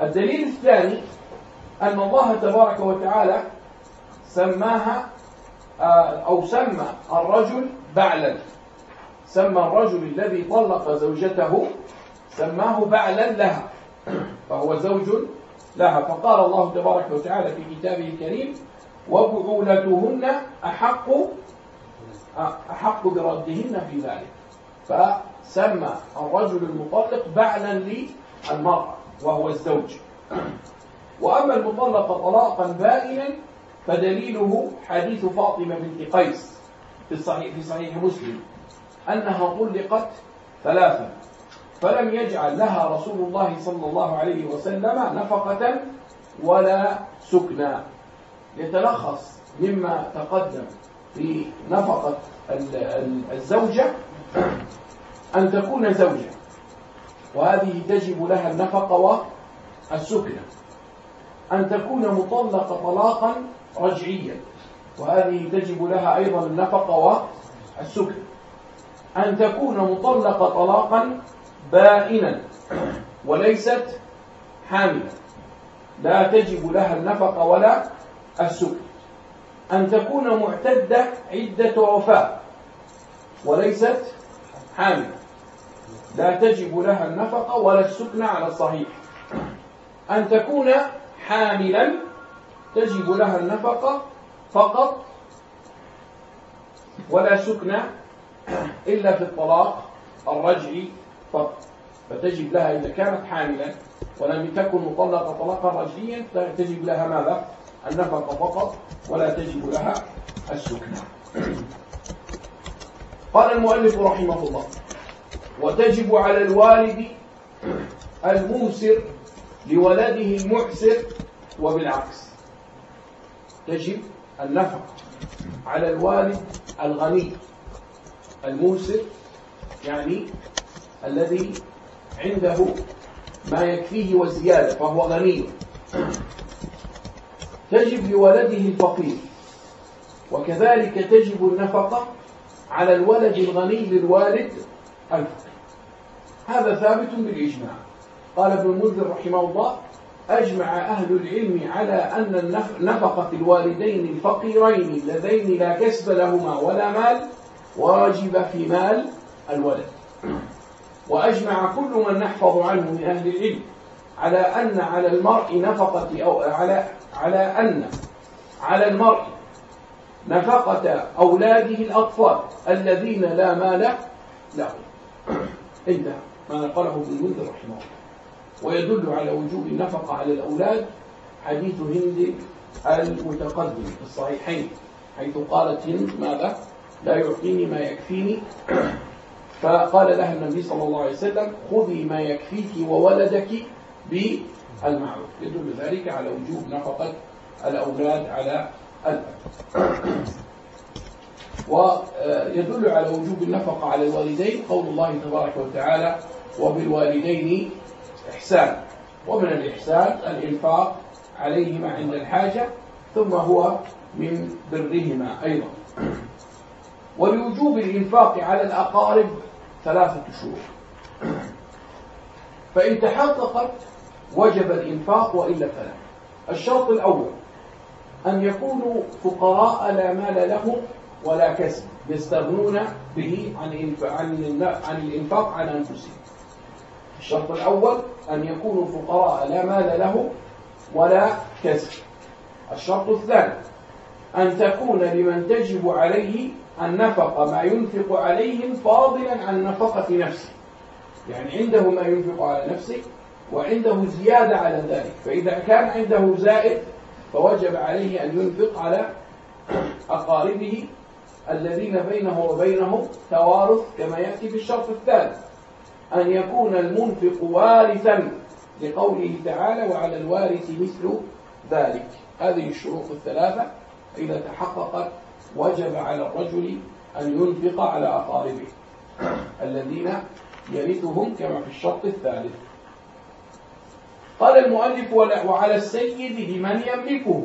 A: الدليل الثاني أن الله تبارك وتعالى سماها أو سمى الرجل بعلا، سمى الرجل الذي طلق زوجته سماه بعلا لها، فهو زوج لها. فقال الله تبارك وتعالى في كتابه الكريم: وبعولتهن أحق أحق بردهن في ذلك. فسمى الرجل المطلق بعلا للمرأة وهو الزوج. وأما المطلق طلاقا بائنا فدليله حديث فاطمة بنت قيس في الصحيح في صحيح مسلم أنها طلقت ثلاثا فلم يجعل لها رسول الله صلى الله عليه وسلم نفقة ولا سكنا. يتلخص مما تقدم في نفقة الزوجة أن تكون زوجة، وهذه تجب لها النفقة والسكنة. أن تكون مطلقة طلاقا رجعيا، وهذه تجب لها أيضا النفقة والسكنة. أن تكون مطلقة طلاقا بائنا وليست حاملا، لا تجب لها النفقة ولا السكنة. أن تكون معتدة عدة وفاة وليست حاملا، لا تجب لها النفقة ولا السكنة على الصحيح. أن تكون حاملا تجب لها النفقة فقط ولا سكنة إلا في الطلاق الرجعي فقط، فتجب لها إذا كانت حاملا ولم تكن مطلقة طلاقا رجعيا تجب لها ماذا؟ النفقة فقط ولا تجب لها السكنة. قال المؤلف رحمه الله: وتجب على الوالد الموسر لولده المعسر وبالعكس. تجب النفقة على الوالد الغني الموسر، يعني الذي عنده ما يكفيه وزيادة فهو غني، تجب لولده الفقير. وكذلك تجب النفقة على الولد الغني للوالد الفقير. هذا ثابت بالإجماع. قال ابن المنذر رحمه الله: أجمع أهل العلم على أن نفقة الوالدين الفقيرين اللذين لا كسب لهما ولا مال واجب في مال الولد. وأجمع كل من نحفظ عنه من أهل العلم على أن على المرء نفقة أو على على أن على المرء نفقة أولاده الأطفال الذين لا مال لهم. انتهى ما نقله ابن المنذر رحمه الله. ويدل على وجوب النفقة على الأولاد حديث هند المتقدم في الصحيحين، حيث قالت هند: ماذا؟ لا يعطيني ما يكفيني. فقال لها النبي صلى الله عليه وسلم: خذي ما يكفيك وولدك بالمعروف. يدل ذلك على وجوب نفقة الأولاد على الأب. ويدل على وجوب النفقة على الوالدين قول الله تبارك وتعالى: وبالوالدين إحسان. ومن الإحسان الإنفاق عليهما عند الحاجة، ثم هو من برهما أيضا. ولوجوب الإنفاق على الأقارب ثلاثة شروط، فإن تحققت وجب الإنفاق وإلا فلا. الشرط الأول أن يكونوا فقراء لا مال لهم ولا كسب يستغنون به عن الإنفاق عن أنفسهم. الشرط الأول أن يكونوا فقراء لا مال لهم ولا كسب. الشرط الثاني أن تكون لمن تجب عليه النفقة ما ينفق عليهم فاضلا عن نفقة نفسه، يعني عنده ما ينفق على نفسه وعنده زيادة على ذلك، فإذا كان عنده زائد فوجب عليه أن ينفق على أقاربه الذين بينه وبينهم توارث، كما يأتي في الشرط الثالث أن يكون المنفق وارثا لقوله تعالى: وعلى الوارث مثل ذلك. هذه الشروط الثلاثة إذا تحققت وجب على الرجل أن ينفق على أقاربه الذين يرثهم كما في الشرط الثالث. قال المؤلف: وعلى السيد لمن يملكه.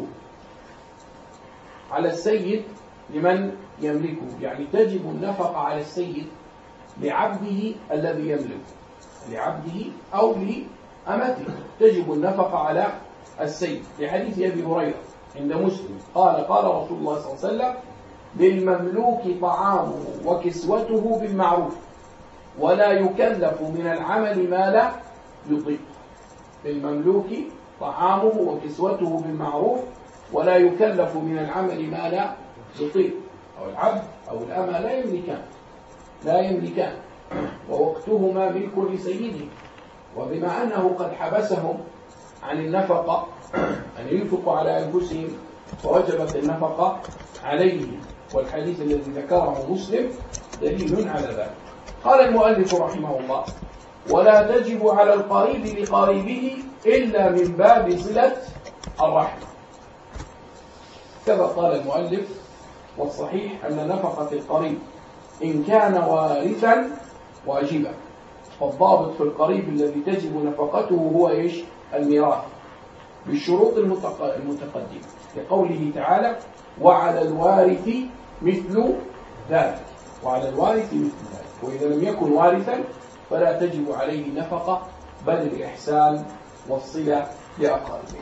A: على السيد لمن يملكه، يعني تجب النفقة على السيد لعبده الذي يملكه، لعبده أو لأمته تجب النفقة على السيد، لحديث أبي هريرة عند مسلم قال: قال رسول الله صلى الله عليه وسلم: للمملوك طعامه وكسوته بالمعروف ولا يكلف من العمل ما لا يطيق. للمملوك طعامه وكسوته بالمعروف ولا يكلف من العمل ما لا يطيق. أو العبد أو الأمة لا يملكان لا يملكان ووقتهما ملك لسيده. وبما أنه قد حبسهم عن النفقة أن ينفقوا على أنفسهم فوجبت النفقة عليهم، والحديث الذي ذكره مسلم دليل على ذلك. قال المؤلف رحمه الله: ولا تجب على القريب لقريبه إلا من باب صلة الرحم. كذا قال المؤلف، والصحيح أن نفقة القريب إن كان وارثا واجبا. فالضابط في القريب الذي تجب نفقته هو إيش؟ الميراث بالشروط المتقدمة، لقوله تعالى: وعلى الوارث مثل ذلك. وعلى الوارث مثل ذلك. وإذا لم يكن وارثا فلا تجب عليه نفقة، بل الإحسان والصلة لأقاربه.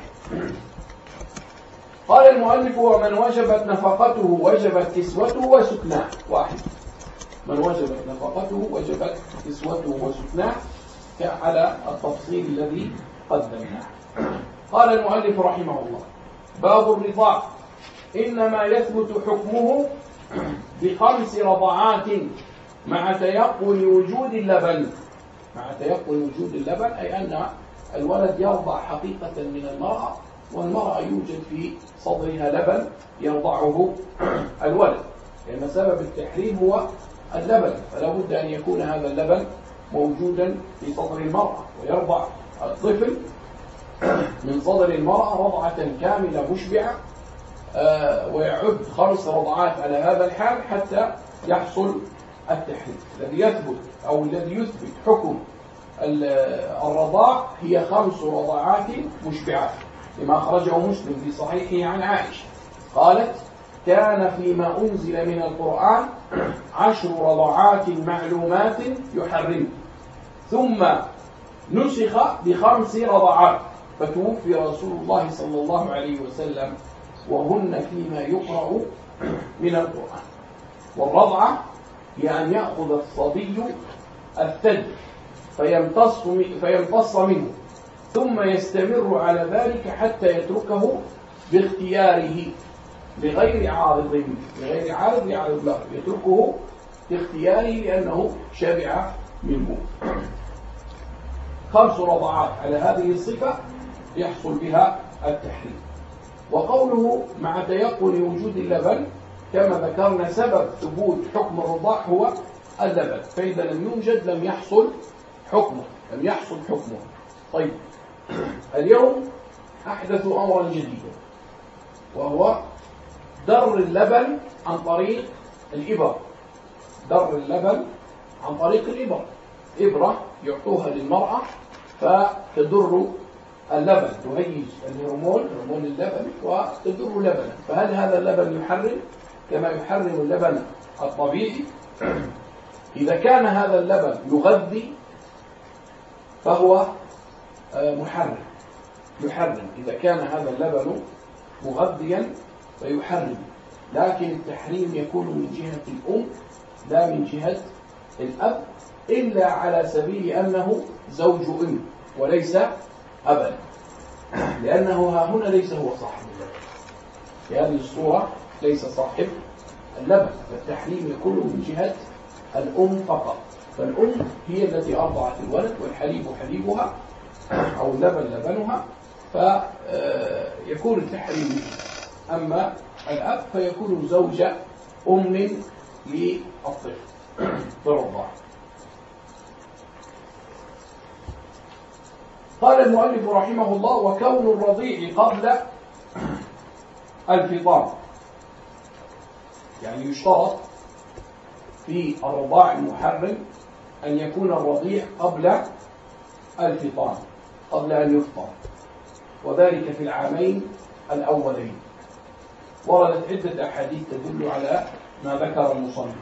A: قال المؤلف: ومن وجبت نفقته وجبت كسوته وسكناه. واحد، من وجبت نفقته وجبت كسوته وسكناه على التفصيل الذي قدمناه. قال المؤلف رحمه الله: باب الرضاع إنما يثبت حكمه بخمس رضعات مع تيقن وجود اللبن. مع تيقن وجود اللبن أي أن الولد يرضع حقيقة من المرأة، والمرأة يوجد في صدرها لبن يرضعه الولد، لأن سبب التحريم هو اللبن، فلا بد أن يكون هذا اللبن موجودا في صدر المرأة، ويرضع الطفل من صدر المرأة رضعة كاملة مشبعة، ويعد خمس رضعات على هذا الحال حتى يحصل التحريم. الذي يثبت أو الذي يثبت حكم الرضاع هي خمس رضعات مشبعات، لما أخرجه مسلم في صحيحه عن عائشة قالت: كان فيما أنزل من القرآن عشر رضعات معلومات يحرم، ثم نسخ بخمس رضعات، فتوفي رسول الله صلى الله عليه وسلم وهن فيما يقرأ من القرآن. والرضعة هي أن يأخذ الصبي الثدي فيمتص فيمتص منه، ثم يستمر على ذلك حتى يتركه باختياره بغير عارض بغير عارض يعرض له، يتركه باختياره لأنه شبع منه. خمس رضعات على هذه الصفة يحصل بها التحريم. وقوله مع تيقن وجود اللبن كما ذكرنا، سبب ثبوت حكم الرضاع هو اللبن، فإذا لم يوجد لم يحصل حكمه لم يحصل حكمه طيب، اليوم أحدثوا أمرا جديدا، وهو در اللبن عن طريق الإبر. در اللبن عن طريق الإبر، إبرة يعطوها للمرأة فتدر اللبن، تهيج الهرمون هرمون اللبن وتدر لبنا. فهل هذا اللبن يحرم كما يحرم اللبن الطبيعي؟ إذا كان هذا اللبن يغذي فهو محرم يحرم إذا كان هذا اللبن مغذيا فيحرم، لكن التحريم يكون من جهة الأم لا من جهة الأب، إلا على سبيل أنه زوج أم وليس أبا، لأنه ها هنا ليس هو صاحب اللبن، في هذه الصورة ليس صاحب اللبن، فالتحريم يكون من جهة الأم فقط. فالأم هي التي أرضعت الولد، والحليب حليبها أو اللبن لبنها، فيكون التحريم. أما الأب فيكون زوج أم للطفل في الرضاعة. قال المؤلف رحمه الله: وكون الرضيع قبل الفطام، يعني يشترط في الرضاع المحرم أن يكون الرضيع قبل الفطام، قبل أن يفطر، وذلك في العامين الأولين. وردت عدة أحاديث تدل على ما ذكر المصنف.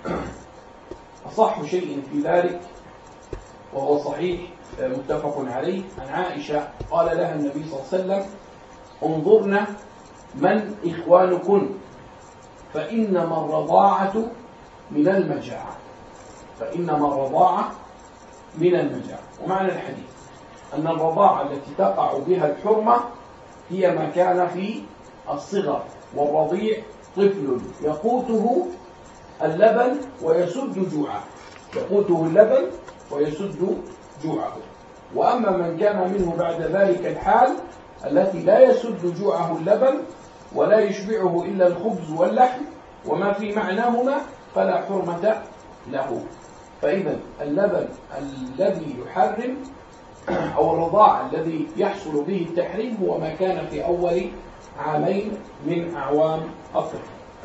A: أصح شيء في ذلك وهو صحيح متفق عليه عن عائشة قال لها النبي صلى الله عليه وسلم: انظرنا من إخوانكن، فإنما الرضاعة من المجاعة فإنما الرضاعة من المجاعة. ومعنى الحديث أن الرضاعة التي تقع بها الحرمة هي ما كان في الصغر، والرضيع طفل يقوته اللبن ويسد جوعه يقوته اللبن ويسد جوعه. وأما من كان منه بعد ذلك الحال التي لا يسد جوعه اللبن ولا يشبعه إلا الخبز واللحم وما في معناهما فلا حرمة له. فإذا اللبن الذي يحرم أو الرضاع الذي يحصل به التحريم هو ما كان في أول عامين من أعوام الطفل،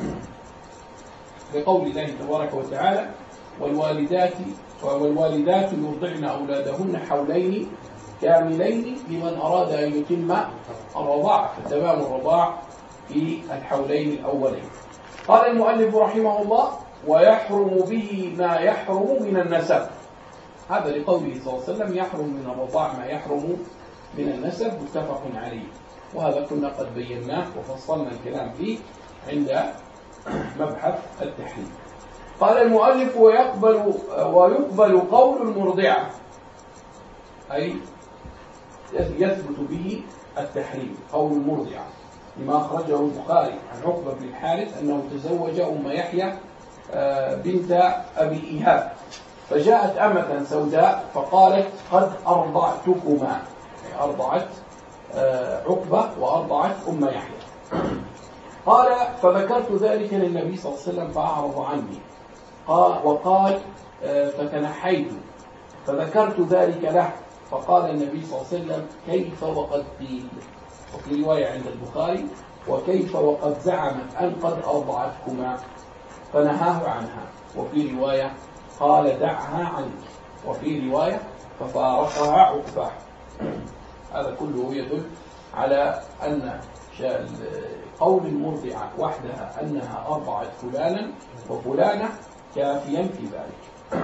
A: لقول الله تبارك وتعالى: والوالدات والوالدات يرضعن أولادهن حولين كاملين لمن أراد أن يتم الرضاعة، فتمام الرضاع في الحولين الأولين. قال المؤلف رحمه الله: ويحرم به ما يحرم من النسب. هذا لقوله صلى الله عليه وسلم: يحرم من الرضاع ما يحرم من النسب، متفق عليه. وهذا كنا قد بيناه وفصلنا الكلام فيه عند مبحث التحريم. قال المؤلف: ويقبل ويقبل قول المرضعة، أي يثبت به التحريم قول المرضعة، لما أخرجه البخاري عن عقبة بن الحارث أنه تزوج أم يحيى بنت أبي إيهاب، فجاءت أمة سوداء فقالت: قد أرضعتكما، يعني أرضعت عقبة وأرضعت أم يحيى. قال: فذكرت ذلك للنبي صلى الله عليه وسلم فأعرض عني. قال وقال: فتنحيت فذكرت ذلك له، فقال النبي صلى الله عليه وسلم: كيف وقد قيل. وفي رواية عند البخاري: وكيف وقد زعمت أن قد أرضعتكما، فنهاه عنها. وفي رواية قال: دعها عنك. وفي رواية: ففارقها عقبة. هذا كله يدل على أن قول المرضعة وحدها أنها أرضعت فلانا وفلانة كافيا في ذلك.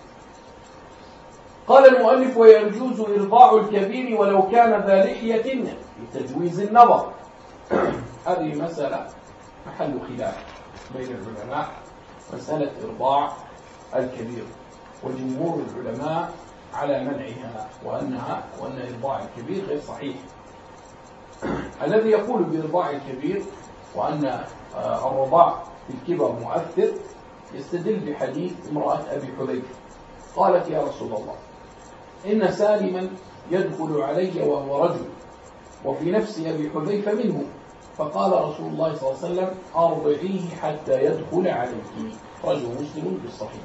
A: قال المؤلف: ويجوز إرضاع الكبير ولو كان ذا لحية لتجويز النظر. هذه مسألة محل خلاف بين العلماء، مسألة إرضاع الكبير، وجمهور العلماء على منعها وأنها وأن إرضاع الكبير غير صحيح. الذي يقول بإرضاع الكبير وأن الرضاع في الكبر مؤثر يستدل بحديث امرأة أبي حذيفة قالت: يا رسول الله، إن سالما يدخل علي وهو رجل وفي نفس أبي حذيفة منه، فقال رسول الله صلى الله عليه وسلم: أرضعيه حتى يدخل عليك. رجل مسلم بالصحيح.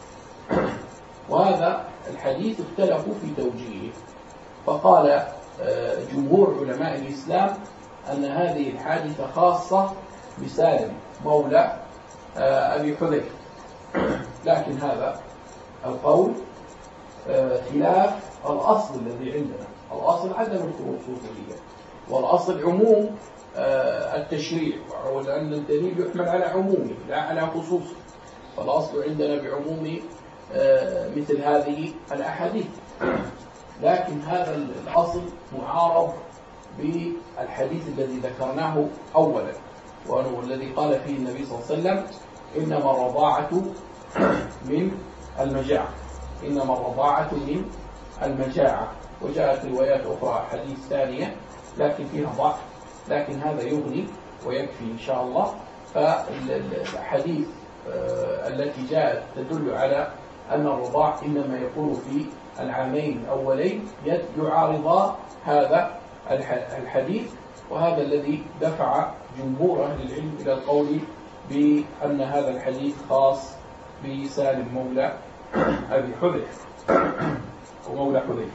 A: وهذا الحديث اختلفوا في توجيهه، فقال جمهور علماء الإسلام أن هذه الحادثة خاصة بسالم مولى أبي حذيفة، لكن هذا القول خلاف الأصل الذي عندنا. الأصل عدم الخصوصية، والأصل عموم التشريع، ولأن الدليل يحمل على عمومه لا على خصوصه، فالأصل عندنا بعموم مثل هذه الأحاديث. لكن هذا الأصل معارض بالحديث الذي ذكرناه أولا، وهو الذي قال فيه النبي صلى الله عليه وسلم: إنما الرضاعة من المجاعة إنما الرضاعة من المجاعة. وجاءت روايات أخرى حديث ثانية لكن فيها ضعف، لكن هذا يغني ويكفي إن شاء الله. فالحديث التي جاءت تدل على أن الرضاع إنما يكون في العامين الأولين يعارض هذا الحديث، وهذا الذي دفع جمهور أهل العلم إلى القول بأن هذا الحديث خاص بسالم مولى أبي حذيفة ومولى حذيفة.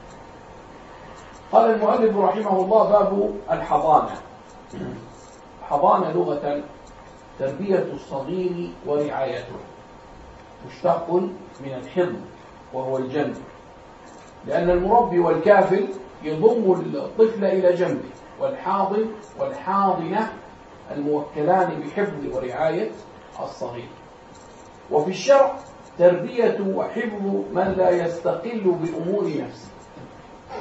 A: قال المؤلف رحمه الله: باب الحضانة. حضانة لغة تربية الصغير ورعايته، مشتق من الحضن وهو الجنب، لأن المربي والكافل يضم الطفل إلى جنبه، والحاضن والحاضنة الموكلان بحفظ ورعاية الصغير. وفي الشرع تربية وحفظ من لا يستقل بأمور نفسه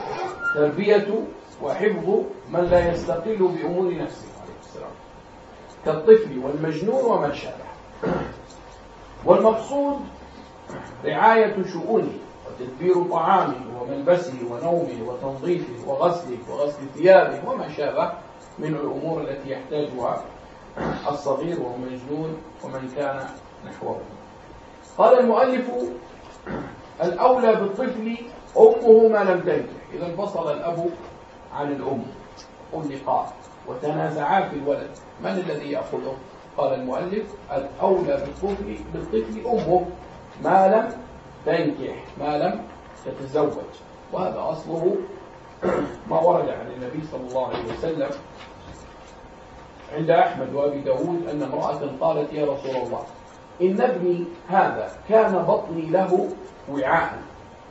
A: تربية وحفظ من لا يستقل بأمور نفسه عليه السلام. كالطفل والمجنون وما شابه. والمقصود رعاية شؤونه وتدبير طعامه وملبسه ونومه وتنظيفه وغسله وغسل ثيابه وما شابه من الأمور التي يحتاجها الصغير والمجنون ومن كان نحوه. قال المؤلف: الأولى بالطفل أمه ما لم تنكح. إذا انفصل الأب عن الأم طلقا وتنازعا في الولد، من الذي يأخذه؟ قال المؤلف: الأولى بالطفل بالطفل أمه ما لم تنكح، ما لم تتزوج. وهذا أصله ما ورد عن النبي صلى الله عليه وسلم عند أحمد وأبي داود أن امرأة قالت: يا رسول الله، إن ابني هذا كان بطني له وعاء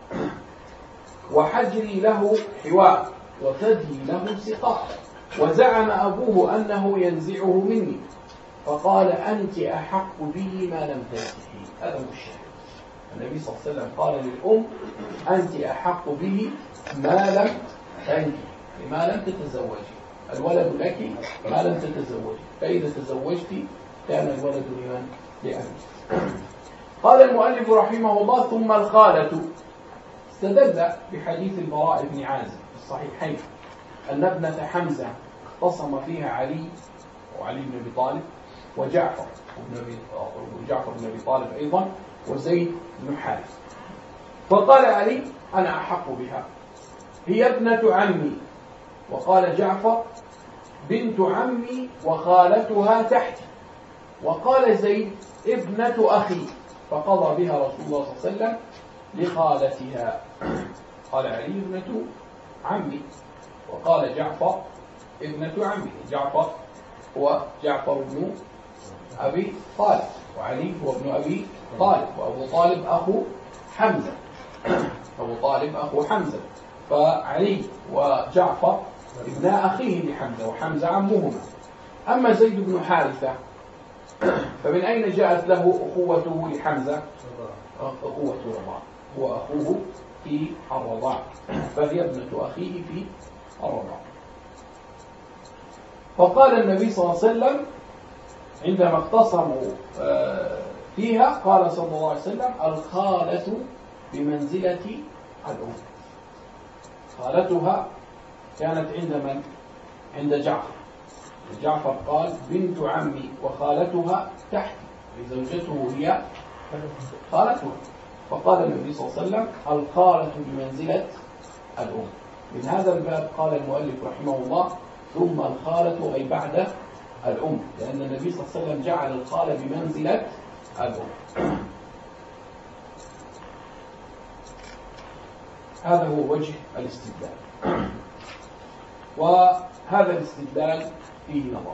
A: وحجري له حواء وثدي له سقاء، وزعم أبوه أنه ينزعه مني، فقال: أنت أحق به ما لم تنكحي. هذا هو الشاهد. النبي صلى الله عليه وسلم قال للأم: أنت أحق به ما لم تنكحي، ما لم تتزوجي، الولد لك ما لم تتزوجي، فإذا تزوجت كان الولد لمن؟ لأبي. قال المؤلف رحمه الله: ثم الخالة. استدل بحديث البراء بن عازب في الصحيحين أن ابنة حمزة اختصم فيها علي وعلي بن أبي طالب وجعفر وجعفر بن أبي طالب أيضا وزيد بن حارث، فقال علي: أنا أحق بها، هي ابنة عمي. وقال جعفر: بنت عمي وخالتها تحتي. وقال زيد: ابنة أخي، فقضى بها رسول الله صلى الله عليه وسلم لخالتها. قال علي: ابنة عمي. وقال جعفر: ابنة عمي. جعفر هو جعفر بن أبي طالب، وعلي هو ابن أبي طالب، وأبو طالب أخو حمزة. أبو طالب أخو حمزة، فعلي وجعفر ابن أخيه لحمزة، وحمزة عمهما. أما زيد بن حارثة فمن أين جاءت له أخوته لحمزة؟ أخوة رضاع، هو أخوه في الرضاع، فهي ابنة أخيه في الرضاع. فقال النبي صلى الله عليه وسلم عندما اختصموا فيها، قال صلى الله عليه وسلم: الخالة بمنزلة الأم. خالتها كانت عند من؟ عند جعفر. جعفر قال: بنت عمي وخالتها تحتي، زوجته هي خالتها. فقال النبي صلى الله عليه وسلم: الخالة بمنزلة الأم. من هذا الباب قال المؤلف رحمه الله: ثم الخالة، أي بعد الأم، لأن النبي صلى الله عليه وسلم جعل الخالة بمنزلة الأم. هذا هو وجه الاستدلال. وهذا الاستدلال فيه نظر،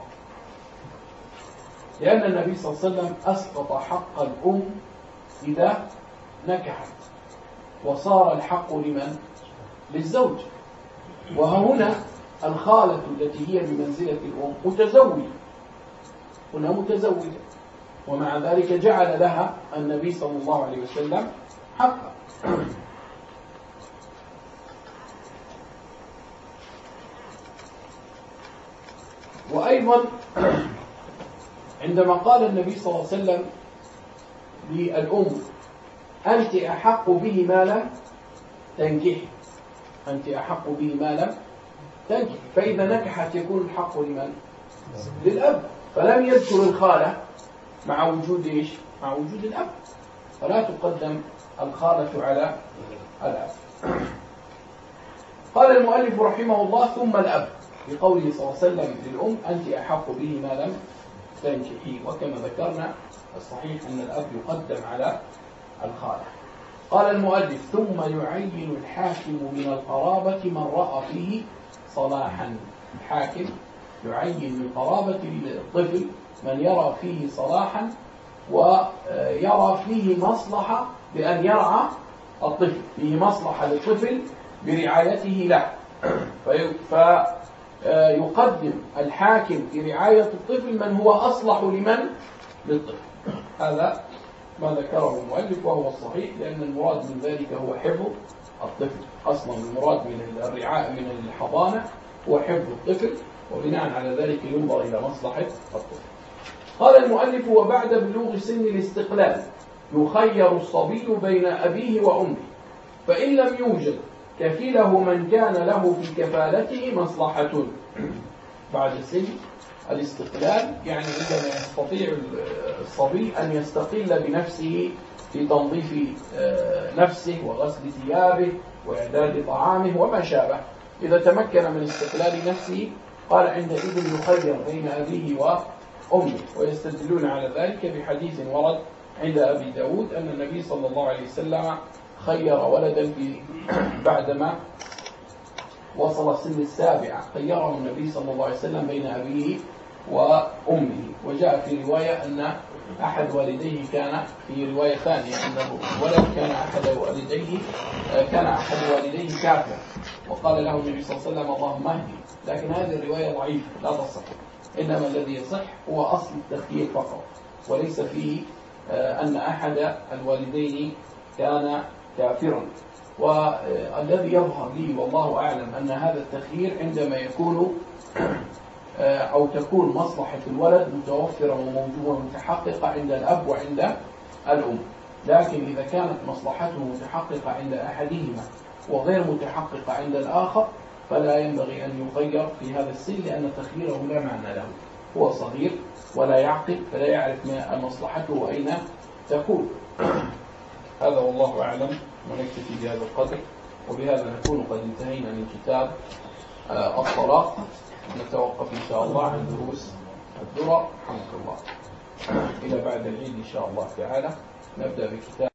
A: لأن النبي صلى الله عليه وسلم أسقط حق الأم إذا نكحت، وصار الحق لمن؟ للزوج. وهنا الخالة التي هي بمنزلة الأم متزوجة، هنا متزوجة، ومع ذلك جعل لها النبي صلى الله عليه وسلم حقا. وأيضا عندما قال النبي صلى الله عليه وسلم للأم: أنت أحق به ما لم تنكحي، أنت أحق به ما لم تنكحي، فإذا نكحت يكون الحق لمن؟ للأب. فلم يذكر الخالة مع وجود إيش؟ مع وجود الأب، فلا تقدم الخالة على الأب. قال المؤلف رحمه الله: ثم الأب، بقوله صلى الله عليه وسلم للأم: أنت أحق به ما لم تنكحي. وكما ذكرنا الصحيح أن الأب يقدم على الخالة. قال المؤلف: ثم يعين الحاكم من القرابة من رأى فيه صلاحا. الحاكم يعين من قرابة الطفل من يرى فيه صلاحا ويرى فيه مصلحة بأن يرعى الطفل، فيه مصلحة للطفل برعايته له، فيقدم الحاكم في رعاية الطفل من هو أصلح لمن؟ للطفل. هذا ما ذكره المؤلف وهو الصحيح، لأن المراد من ذلك هو حفظ الطفل. أصلا المراد من الرعاية من الحضانة هو حفظ الطفل، وبناء على ذلك ينظر إلى مصلحة الطفل. قال المؤلف: وبعد بلوغ سن الاستقلال يخير الصبي بين أبيه وأمه، فإن لم يوجد كفله من كان له في كفالته مصلحة. بعد سن الاستقلال يعني عندما يستطيع الصبي أن يستقل بنفسه في تنظيف نفسه وغسل ثيابه وإعداد طعامه وما شابه، إذا تمكن من استقلال نفسه قال عندئذ يخير بين أبيه وأمه. ويستدلون على ذلك بحديث ورد عند أبي داود أن النبي صلى الله عليه وسلم خير ولدا في بعدما وصل سن السابعة، خيره النبي صلى الله عليه وسلم بين أبيه وأمه. وجاء في رواية أن أحد والديه كان، في رواية ثانية أنه ولد كان أحد والديه كان أحد والديه كافر، وقال له النبي صلى الله عليه وسلم: اللهم اهدي. لكن هذه الرواية ضعيفة لا تصح، إنما الذي يصح هو أصل التخيير فقط، وليس فيه أن أحد الوالدين كان كافرا. والذي يظهر لي والله أعلم أن هذا التخيير عندما يكون أو تكون مصلحة الولد متوفرة وموجودة ومتحققة عند الأب وعند الأم. لكن إذا كانت مصلحته متحققة عند أحدهما وغير متحققة عند الآخر فلا ينبغي أن يغير في هذا السن، لأن تخييره لا معنى له، هو صغير ولا يعقل فلا يعرف ما مصلحته أين تكون. هذا والله أعلم، ونكتفي بهذا القدر، وبهذا نكون قد انتهينا من كتاب الطلاق. نتوقف إن شاء الله عن دروس الدرر رحمك الله إلى بعد العيد إن شاء الله تعالى. نبدأ بكتاب